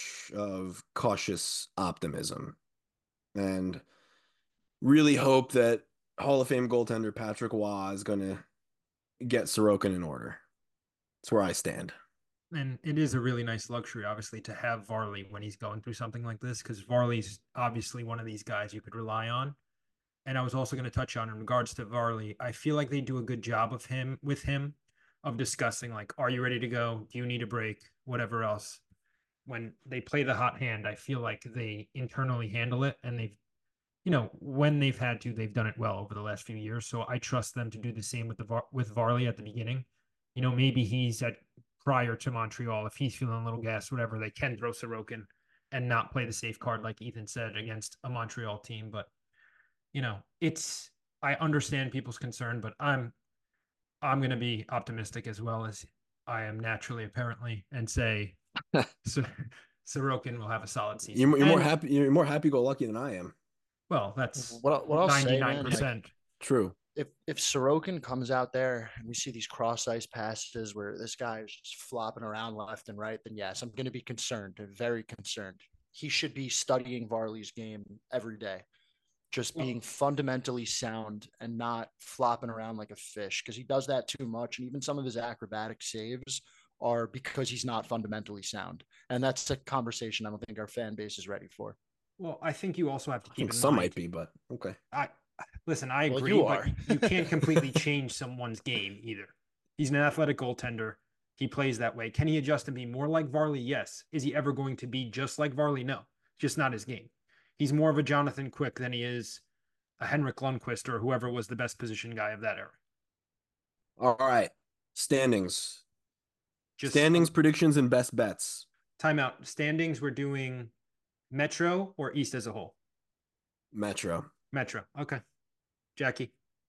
of cautious optimism and really hope that Hall of Fame goaltender Patrick Waugh is gonna get Sorokin in order. That's where I stand. And it is a really nice luxury, obviously, to have Varley when he's going through something like this, because Varley's obviously one of these guys you could rely on. And I was also going to touch on in regards to Varley, I feel like they do a good job of him with him of discussing, like, are you ready to go? Do you need a break? Whatever else. When they play the hot hand, I feel like they internally handle it, and they've, you know, when they've had to, they've done it well over the last few years. So I trust them to do the same with the Var- with Varley at the beginning. You know, maybe he's at prior to Montreal, if he's feeling a little gas, whatever, they can throw Sorokin and not play the safe card, like Ethan said, against a Montreal team. But, you know, it's, I understand people's concern, but I'm, I'm going to be optimistic as well as I am naturally, apparently, and say so, Sorokin will have a solid season. You're, you're more And, happy. You're more happy-go-lucky than I am. well, that's What, what I'll say, man, ninety-nine like, percent. True. if if Sorokin comes out there and we see these cross ice passes where this guy is just flopping around left and right, then yes, I'm going to be concerned, very concerned. He should be studying Varley's game every day, just being fundamentally sound and not flopping around like a fish, because he does that too much. And even some of his acrobatic saves are because he's not fundamentally sound. And that's a conversation I don't think our fan base is ready for. Well, I think you also have to I keep think in some mind. might be, but okay. I listen. I Well, agree, you but are. you can't completely change someone's game either. He's an athletic goaltender. He plays that way. Can he adjust and be more like Varley? Yes. Is he ever going to be just like Varley? No. Just not his game. He's more of a Jonathan Quick than he is a Henrik Lundqvist or whoever was the best position guy of that era. All right. Standings. Just Standings, um, predictions, and best bets. timeout. Standings. We're doing Metro or East as a whole. Metro. Metro. Okay. Jackie.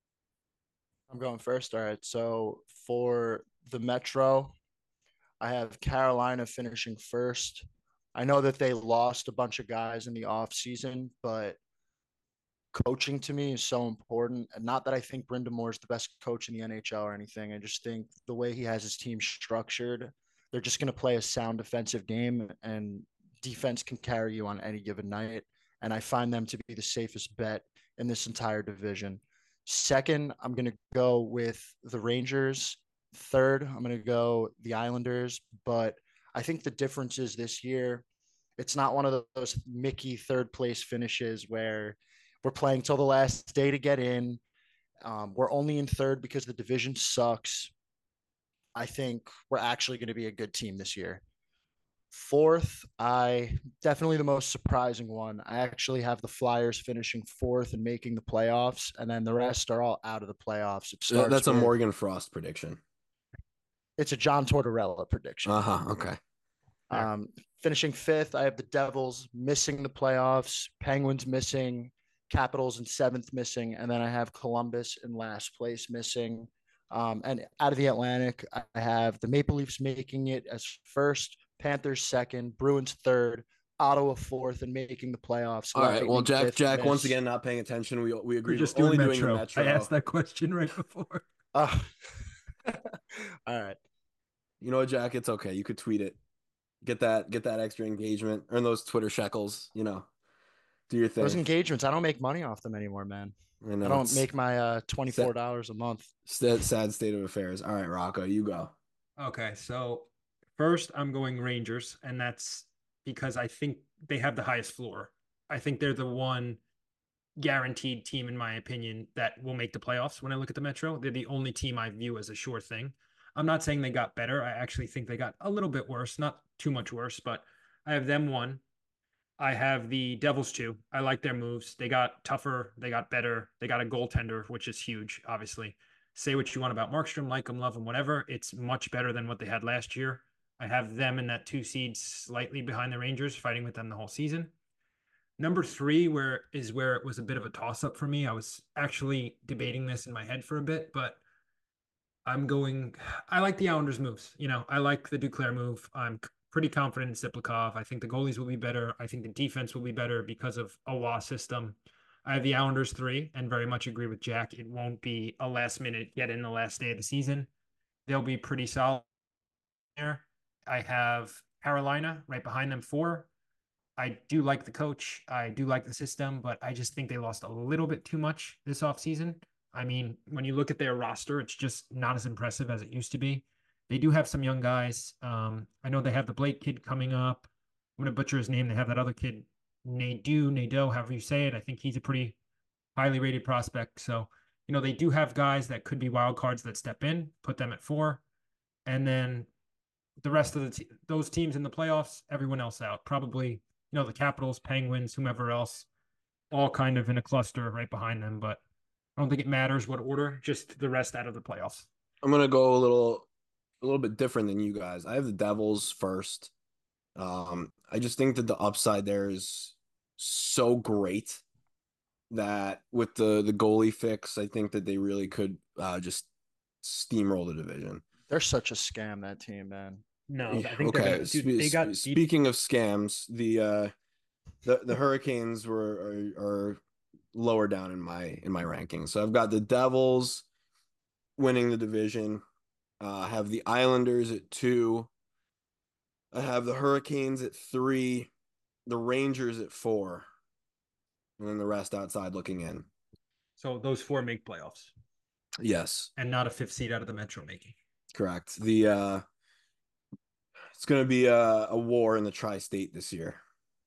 I'm going first. All right. So for the Metro, I have Carolina finishing first. I know that they lost a bunch of guys in the offseason, but coaching to me is so important. And not that I think Brind'Amour Moore is the best coach in the N H L or anything. I just think the way he has his team structured, they're just going to play a sound defensive game, and defense can carry you on any given night. And I find them to be the safest bet in this entire division. Second, I'm going to go with the Rangers. Third, I'm going to go the Islanders. But I think the difference is this year, it's not one of those Mickey third place finishes where we're playing till the last day to get in. Um, we're only in third because the division sucks. I think we're actually going to be a good team this year. Fourth, I definitely the most surprising one. I actually have the Flyers finishing fourth and making the playoffs, and then the rest are all out of the playoffs. It starts That's a with, Morgan Frost prediction. It's a John Tortorella prediction. Uh huh. Okay. Um, finishing fifth, I have the Devils missing the playoffs, Penguins missing, Capitals in seventh missing, and then I have Columbus in last place missing. Um, and out of the Atlantic, I have the Maple Leafs making it as first, Panthers second, Bruins third, Ottawa fourth, and making the playoffs. All right. Well, Lightning Jack, fifth, Jack, once miss. again, not paying attention. We we We're agreed just we're doing only Metro. doing the Metro. I asked that question right before. Uh, all right. You know what, Jack? It's okay. You could tweet it. Get that get that extra engagement. Earn those Twitter shekels, you know. Do your Those thing. engagements, I don't make money off them anymore, man. I I know don't it's make my uh sad, twenty-four dollars a month. sad, sad state of affairs. All right, Rocco, you go. Okay, so first I'm going Rangers, and that's because I think they have the highest floor. I think they're the one guaranteed team, in my opinion, that will make the playoffs when I look at the Metro. They're the only team I view as a sure thing. I'm not saying they got better. I actually think they got a little bit worse, not too much worse, but I have them one. I have the Devils two. I like their moves. They got tougher. They got better. They got a goaltender, which is huge, obviously. Say what you want about Markstrom, like him, love him, whatever. It's much better than what they had last year. I have them in that two seed slightly behind the Rangers, fighting with them the whole season. Number three, where is where it was a bit of a toss up for me. I was actually debating this in my head for a bit, but I'm going. I like the Islanders' moves. You know, I like the Duclair move. I'm pretty confident in Siplikov. I think the goalies will be better. I think the defense will be better because of a W A system. I have the Islanders three, and very much agree with Jack. It won't be a last minute get in the last day of the season. They'll be pretty solid there. I have Carolina right behind them four. I do like the coach. I do like the system, but I just think they lost a little bit too much this offseason. I mean, when you look at their roster, it's just not as impressive as it used to be. They do have some young guys. Um, I know they have the Blake kid coming up. I'm going to butcher his name. They have that other kid, Nadeau, Nadeau, however you say it. I think he's a pretty highly rated prospect. So, you know, they do have guys that could be wild cards that step in, put them at four. And then the rest of the te- those teams in the playoffs, everyone else out. Probably, you know, the Capitals, Penguins, whomever else, all kind of in a cluster right behind them. But I don't think it matters what order, just the rest out of the playoffs. I'm gonna go a little a little bit different than you guys. I have the Devils first. Um, I just think that the upside there is so great that with the the goalie fix, I think that they really could uh, just steamroll the division. They're such a scam, that team, man. No, Yeah, I think they're okay. gonna, dude, Spe- they got spe- deep. speaking of scams, the uh, the the Hurricanes were are, are lower down in my in my rankings. So I've got the Devils winning the division. Uh, I have the Islanders at two. I have the Hurricanes at three, the Rangers at four, and then the rest outside looking in. So those four make playoffs Yes, and not a fifth seed out of the Metro making. correct. The uh, it's going to be a, a war in the tri-state this year.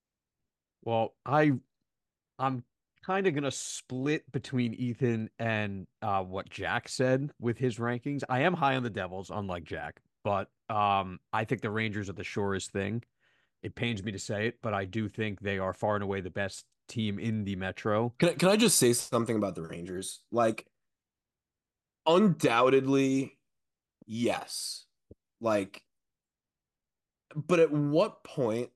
Well, I I'm kind of gonna split between Ethan and uh, what Jack said with his rankings. I am high on the Devils, unlike Jack, but um, I think the Rangers are the surest thing. It pains me to say it, but I do think they are far and away the best team in the Metro. Can I, can I just say something about the Rangers? Like, undoubtedly, yes. Like, but at what point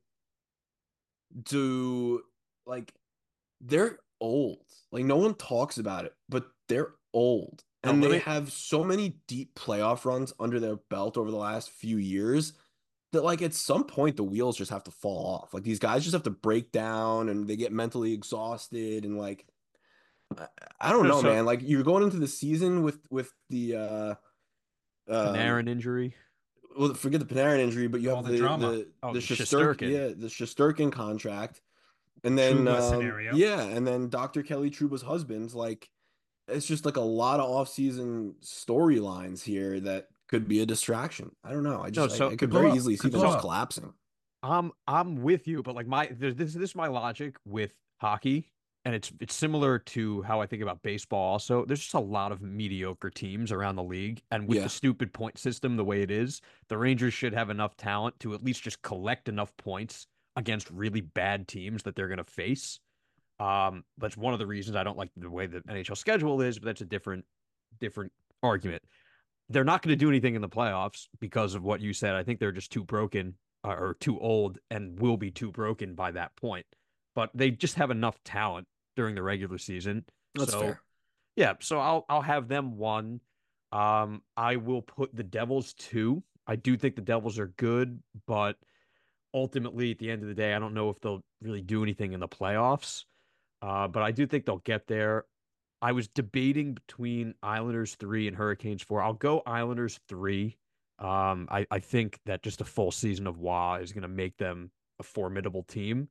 do like they're old? Like, no one talks about it, but they're old. No, And let they me- have so many deep playoff runs under their belt over the last few years that, like, at some point the wheels just have to fall off. Like, these guys just have to break down and they get mentally exhausted and like I, I don't No, know, so- man. Like, you're going into the season with with the uh um, Panarin injury. well, forget the Panarin injury, but you All have the the drama. the Oh, the the Shesterkin, Shesterkin. yeah, the Shesterkin contract, and then Trouba um, scenario. yeah, and then Doctor Kelly Trouba's husband. Like, it's just like a lot of off-season storylines here that could be a distraction. I don't know. I just so- I, I Could could blow very up. easily see Could them blow just up. collapsing. I'm I'm with you, but like my this this is my logic with hockey, and it's it's similar to how I think about baseball also. There's just a lot of mediocre teams around the league, and with Yeah. the stupid point system the way it is, the Rangers should have enough talent to at least just collect enough points against really bad teams that they're going to face. Um, that's one of the reasons I don't like the way the N H L schedule is, but that's a different different argument. They're not going to do anything in the playoffs because of what you said. I think they're just too broken uh, or too old and will be too broken by that point. But they just have enough talent during the regular season. That's so, fair. Yeah, so I'll I'll have them one. Um, I will put the Devils two. I do think the Devils are good, but ultimately at the end of the day, I don't know if they'll really do anything in the playoffs. Uh, but I do think they'll get there. I was debating between Islanders three and Hurricanes four. I'll go Islanders three. Um, I, I think that just a full season of Wah is going to make them a formidable team.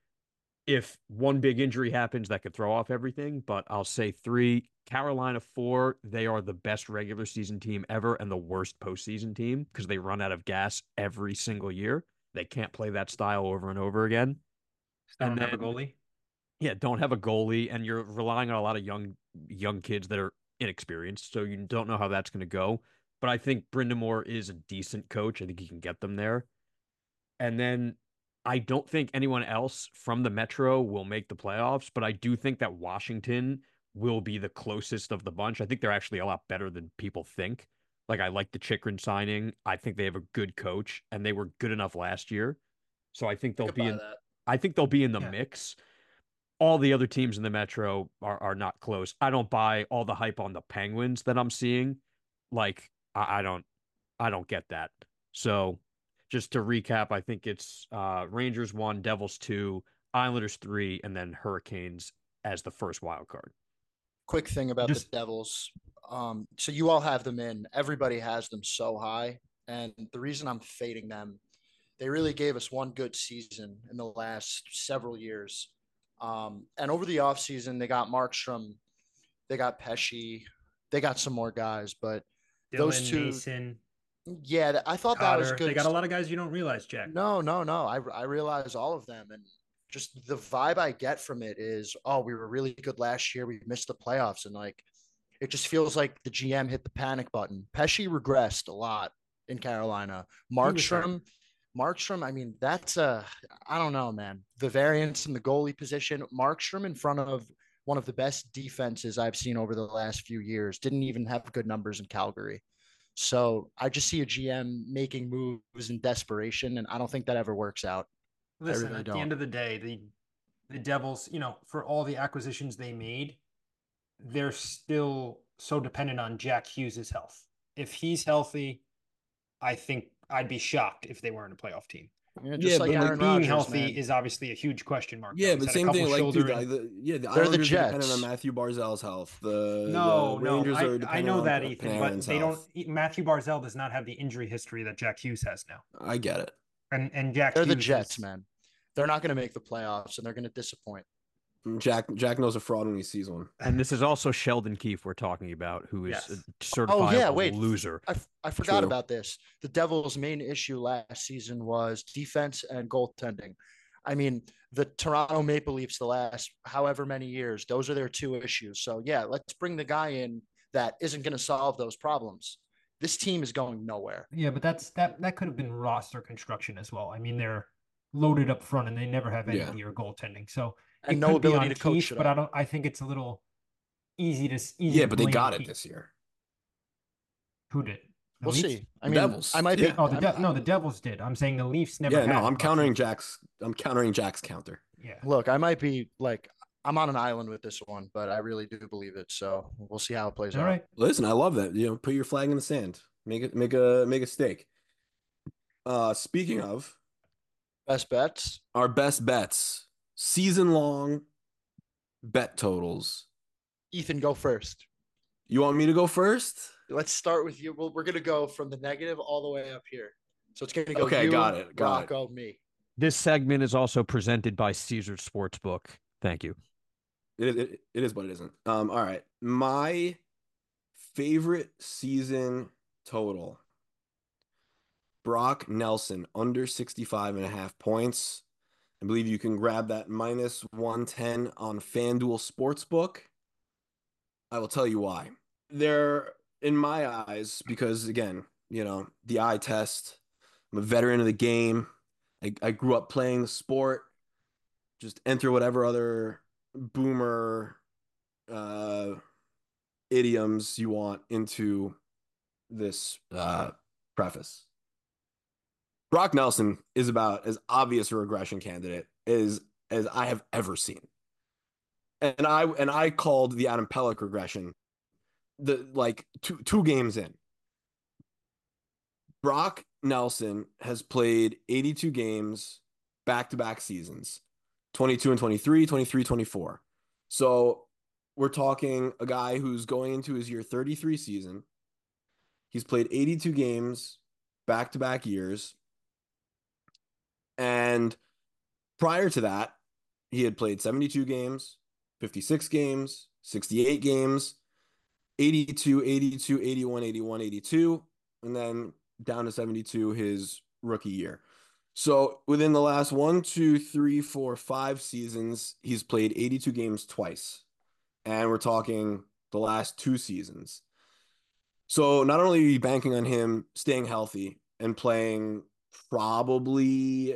If one big injury happens, that could throw off everything. But I'll say three. Carolina four. They are the best regular season team ever and the worst postseason team because they run out of gas every single year. They can't play that style over and over again. Don't And have a then- goalie. Yeah, don't have a goalie, and you're relying on a lot of young young kids that are inexperienced, so you don't know how that's going to go. But I think Brindamore is a decent coach. I think he can get them there. And then I don't think anyone else from the Metro will make the playoffs, but I do think that Washington will be the closest of the bunch. I think they're actually a lot better than people think. Like I like the Chikrin signing. I think they have a good coach, and they were good enough last year. So I think they'll Could be buy in. that. I think they'll be in the Yeah. mix. All the other teams in the Metro are are not close. I don't buy all the hype on the Penguins that I'm seeing. Like I, I don't I don't get that. So just to recap, I think it's uh, Rangers one, Devils two, Islanders three, and then Hurricanes as the first wild card. Quick thing about Just- the Devils. Um, so you all have them in. Everybody has them so high, and the reason I'm fading them, they really gave us one good season in the last several years. Um, and over the offseason, they got Markstrom, they got Pesci, they got some more guys, but Dylan those two- Mason, yeah, th- I thought that was Cotter. good. They got a lot of guys you don't realize, Jack. No, no, no. I I realize all of them, and just the vibe I get from it is, oh, we were really good last year. We missed the playoffs, and like it just feels like the G M hit the panic button. Pesci regressed a lot in Carolina. was hurt. Markstrom, Markstrom. I mean, that's a I don't know, man. The variance in the goalie position. Markstrom in front of one of the best defenses I've seen over the last few years. Didn't even have good numbers in Calgary. So I just see a G M making moves in desperation, and I don't think that ever works out. Listen, really at the don't. end of the day, the the Devils, you know, for all the acquisitions they made, they're still so dependent on Jack Hughes' health. If he's healthy, I think I'd be shocked if they weren't a playoff team. You know, Yeah, just like but, like, Aaron Being Rodgers, healthy man. is obviously a huge question mark. Yeah, though. He's but had a same couple thing. Like, shoulder dude, in- like the, yeah, the They're the Islanders are dependent Jets. on Matthew Barzell's health. The No, the no, Rangers I, are I dependent know on that, Panarin's Ethan, but they health. don't. Matthew Barzell does not have the injury history that Jack Hughes has now, I get it. and and Jack They're the Hughes Jets, is- man. They're not going to make the playoffs, and they're going to disappoint. Jack Jack knows a fraud when he sees one. And this is also Sheldon Keefe we're talking about, who is Yes. a certifiable Oh, yeah, wait. loser. I, f- I forgot True. about this. The Devils' main issue last season was defense and goaltending. I mean, the Toronto Maple Leafs, the last however many years, those are their two issues. So, yeah, let's bring the guy in that isn't going to solve those problems. This team is going nowhere. Yeah, but that's that that could have been roster construction as well. I mean, they're loaded up front and they never have any Yeah. near goaltending. So And it no could be ability on to coach Keefe, it but I up. don't. I think it's a little easy to s- easy. Yeah, to but they blame got it Keefe. this year. Who did? The We'll Leafs? see. I The mean, Devils. I might Yeah. be. Oh, the I'm- De- no, the Devils did. I'm saying the Leafs never. Yeah, no, had I'm much countering Keefe. Jack's. I'm countering Jack's counter. Yeah. Look, I might be like, I'm on an island with this one, but I really do believe it. So we'll see how it plays All out. right. Listen, I love that. You know, put your flag in the sand. Make it make a make a stake. Uh speaking of Best bets. our best bets, season long bet totals. Ethan, go first. You want me to go first? Let's start with you. Well, we're gonna go from the negative all the way up here. So it's gonna go. Okay, you, got it, got it. Rocco, me. This segment is also presented by Caesars Sportsbook. Thank you. It, it, it is, but it isn't. Um, all right. My favorite season total. Brock Nelson under sixty-five and a half points. I believe you can grab that minus one ten on FanDuel Sportsbook. I will tell you why. They're in my eyes, because again, you know, the eye test. I'm a veteran of the game. I, I grew up playing the sport. Just enter whatever other boomer uh, idioms you want into this uh, preface. Brock Nelson is about as obvious a regression candidate as as I have ever seen. And I and I called the Adam Pelech regression the like two two games in. Brock Nelson has played eighty-two games back-to-back seasons. twenty-two and twenty-three, twenty-three, twenty-four. So we're talking a guy who's going into his year thirty-three season. He's played eighty-two games back-to-back years. And prior to that, he had played seventy-two games, fifty-six games, sixty-eight games, eighty-two, eighty-two, eighty-one, eighty-one, eighty-two, and then down to seventy-two his rookie year. So within the last one, two, three, four, five seasons, he's played eighty-two games twice. And we're talking the last two seasons. So not only are you banking on him staying healthy and playing probably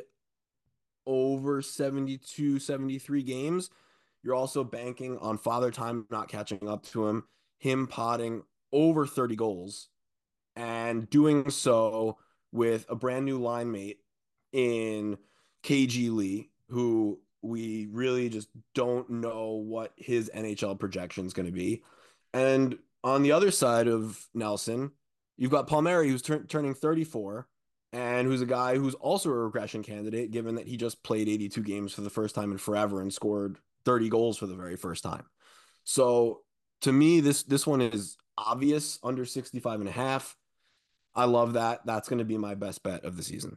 over seventy-two, seventy-three games, you're also banking on Father Time not catching up to him, him potting over thirty goals, and doing so with a brand new line mate in K G Lee, who we really just don't know what his N H L projection is going to be. And on the other side of Nelson, you've got Palmieri, who's tur- turning thirty-four, and who's a guy who's also a regression candidate, given that he just played eighty-two games for the first time in forever and scored thirty goals for the very first time. So to me, this this one is obvious, under sixty-five and a half. I love that. That's going to be my best bet of the season.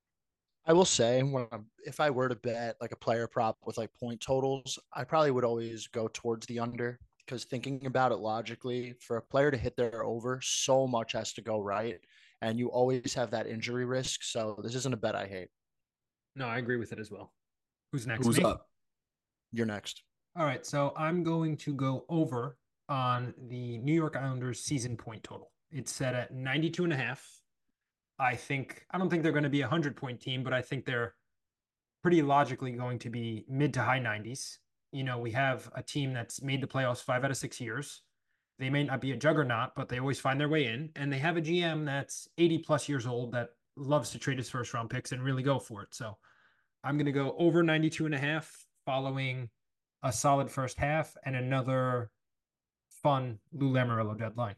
I will say, when I'm, if I were to bet like a player prop with like point totals, I probably would always go towards the under, because thinking about it logically, for a player to hit their over, so much has to go right, and you always have that injury risk. So this isn't a bet I hate. No, I agree with it as well. Who's next? Who's Me? up? You're next. All right, so I'm going to go over on the New York Islanders season point total. It's set at ninety-two and a half. I think, I don't think they're going to be a hundred point team, but I think they're pretty logically going to be mid to high nineties. You know, we have a team that's made the playoffs five out of six years. They may not be a juggernaut, but they always find their way in. And they have a G M that's eighty plus years old that loves to trade his first round picks and really go for it. So I'm going to go over ninety-two and a half following a solid first half and another fun Lou Lamoriello deadline.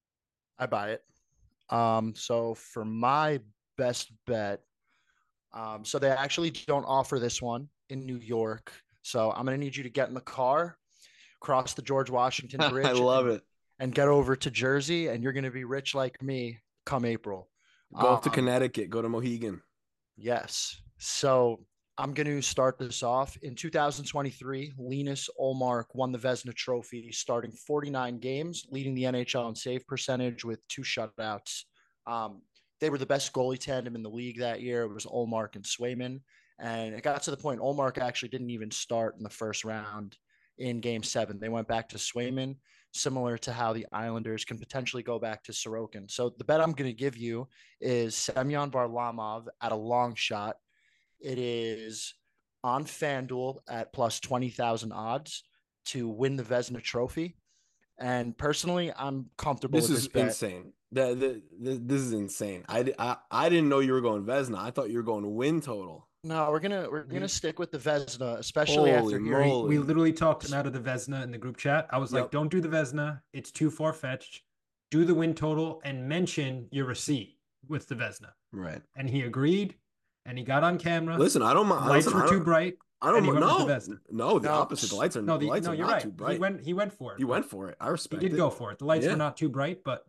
I buy it. Um, so for my best bet, um, so they actually don't offer this one in New York. So I'm going to need you to get in the car, cross the George Washington Bridge. I love and, it. And get over to Jersey, and you're going to be rich like me come April. Go up to Um, Connecticut, go to Mohegan. Yes. So I'm going to start this off. In two thousand twenty-three, Linus Ullmark won the Vezina Trophy, starting forty-nine games, leading the N H L in save percentage with two shutouts. Um, they were the best goalie tandem in the league that year. It was Ullmark and Swayman. And it got to the point Ullmark actually didn't even start in the first round in game seven. They went back to Swayman, similar to how the Islanders can potentially go back to Sorokin. So the bet I'm going to give you is Semyon Varlamov at a long shot. It is on FanDuel at plus twenty thousand odds to win the Vezina Trophy. And personally, I'm comfortable This with is this bet. insane. That the, the, this is insane. I, I I didn't know you were going Vezina. I thought you were going win total. No, we're gonna we're gonna stick with the Vezina, especially Holy after hearing. moly. We literally talked him out of the Vezina in the group chat. I was like, Yep. don't do the Vezina. It's too far-fetched. Do the win total and mention your receipt with the Vezina. Right. And he agreed, and he got on camera. Listen, I don't The mind. lights listen, were I too don't- bright. I don't and he went with know. the Vezina. No, the No, opposite. The lights are No, the, the, lights no, are you're not right. too bright. He went he went for it. He but went for it. I He respect did it. go for it. The lights Yeah. were not too bright, but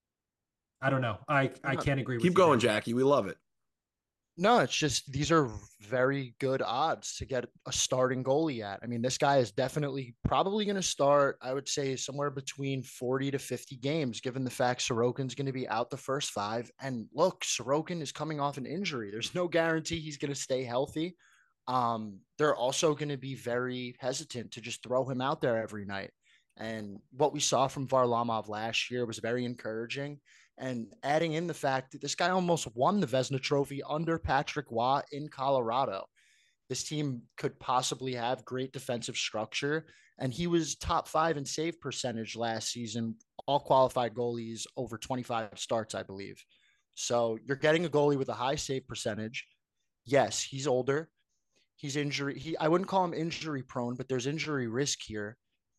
I don't know. I, I No, can't agree with Keep you going, there. Jackie. We love it. No, it's just these are very good odds to get a starting goalie at. I mean, this guy is definitely probably going to start, I would say, somewhere between forty to fifty games, given the fact Sorokin's going to be out the first five. And look, Sorokin is coming off an injury. There's no guarantee he's going to stay healthy. Um, they're also going to be very hesitant to just throw him out there every night. And what we saw from Varlamov last year was very encouraging. And adding in the fact that this guy almost won the Vezina Trophy under Patrick Waugh in Colorado. This team could possibly have great defensive structure. And he was top five in save percentage last season, all qualified goalies over twenty-five starts, I believe. So you're getting a goalie with a high save percentage. Yes, he's older. He's injury. He I wouldn't call him injury prone, but there's injury risk here.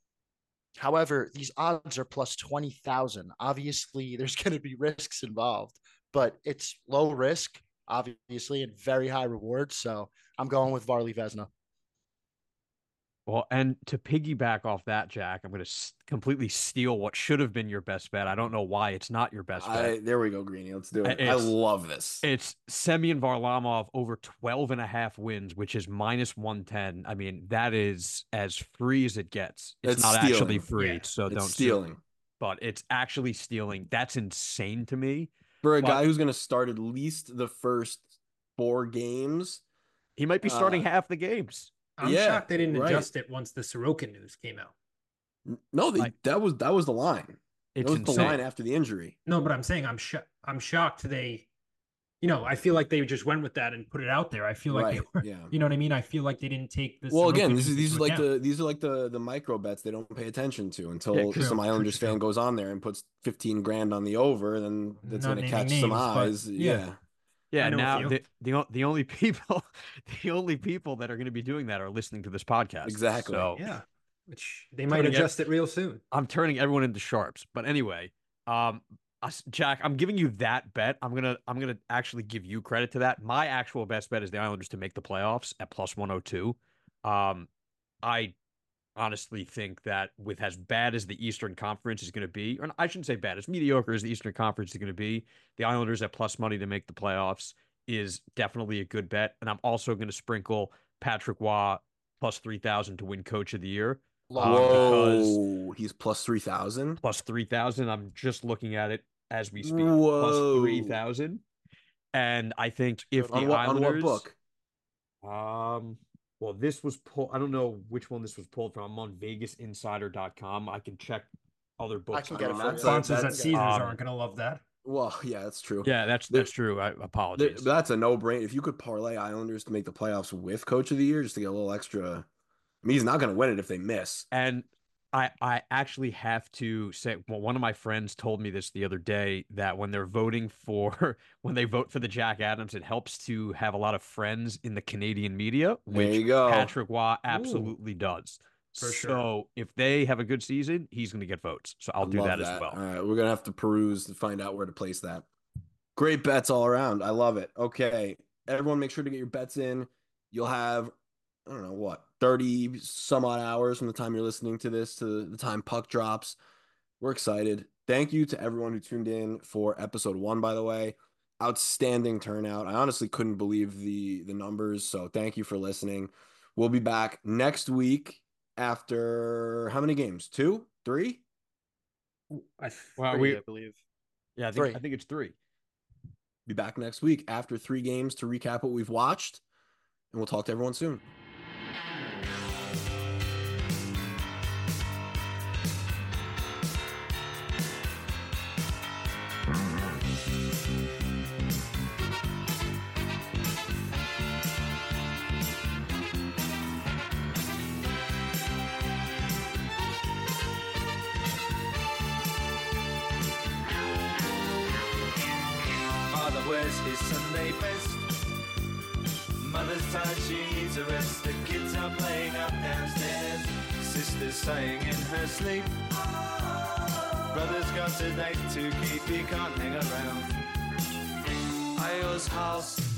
However, these odds are plus twenty thousand. Obviously, there's going to be risks involved, but it's low risk, obviously, and very high reward. So I'm going with Varley Vezina. Well, and to piggyback off that, Jack, I'm going to s- completely steal what should have been your best bet. I don't know why it's not your best bet. I there we go, Greeny. Let's do Uh, it. I It's love this. it's Semyon Varlamov over twelve and a half wins, which is minus one ten. I mean, that is as free as it gets. It's It's not actually stealing. free, Yeah, so It's don't sue stealing me, but it's actually stealing. That's insane to me. for a But- guy who's going to start at least the first four games. He might be starting Uh, half the games. I'm Yeah, shocked they didn't right. adjust it once the Sorokin news came out. No, they, Like- that was that was the line. That It's was the insane. line after the injury. No, but I'm saying I'm sh- I'm shocked they, you know, I feel like they just went with that and put it out there. I feel like Right. they were, Yeah. you know what I mean? I feel like they didn't take this. Well, again, this is these are like the these are like the the micro bets they don't pay attention to until Yeah, true, some true, Islanders true. fan goes on there and puts fifteen grand on the over, then that's Not going to naming catch some names, but eyes. yeah. Yeah. Yeah, I know a now few. the, the o- the only people the only people that are going to be doing that are listening to this podcast. Exactly. So Yeah, which they might Turning it- adjust it real soon. I'm turning everyone into sharps. But anyway, um, us- Jack, I'm giving you that bet. I'm gonna I'm gonna actually give you credit to that. My actual best bet is the Islanders to make the playoffs at plus one oh two. Um, I honestly think that with as bad as the Eastern Conference is going to be, or I shouldn't say bad, as mediocre as the Eastern Conference is going to be, the Islanders at plus money to make the playoffs is definitely a good bet. And I'm also going to sprinkle Patrick Waugh plus three thousand to win Coach of the Year. Love Um, it. because- Whoa, he's plus three thousand. Plus three thousand. I'm just looking at it as we speak. Whoa. Plus three thousand. And I think if the On what, on Islanders, what book? Um, well, this was pulled. I don't know which one this was pulled from. I'm on Vegas Insider dot com. I can check other books. can on get it it. for That's you. a- Sponsors at that's- Caesars um, aren't going to love that. Well, yeah, that's true. Yeah, that's There- that's true. I There- apologize. that's a no brainer. If you could parlay Islanders to make the playoffs with Coach of the Year, just to get a little extra. I mean, he's not going to win it if they miss. And I I actually have to say, well, one of my friends told me this the other day that when they're voting for when they vote for the Jack Adams, it helps to have a lot of friends in the Canadian media, There which you go. Patrick Waugh absolutely does. For sure. So if they have a good season, he's going to get votes. So I'll I do love that, as well. All right, we're gonna have to peruse to find out where to place that. Great bets all around. I love it. Okay, everyone, make sure to get your bets in. You'll have, I don't know what, thirty some odd hours from the time you're listening to this to the time puck drops. We're excited. Thank you to everyone who tuned in for episode one. By the way, outstanding turnout. I honestly couldn't believe the the numbers. So thank you for listening. We'll be back next week after how many games? Two, three? I, Well, Three, we I believe. yeah, I think Three. I think it's three. Be back next week after three games to recap what we've watched, and we'll talk to everyone soon. Father wears his Sunday best. Mother's tired, she needs a rest. The kids are playing up downstairs. Sister's sighing in her sleep. Brother's got a date to keep, he can't hang around. Io's house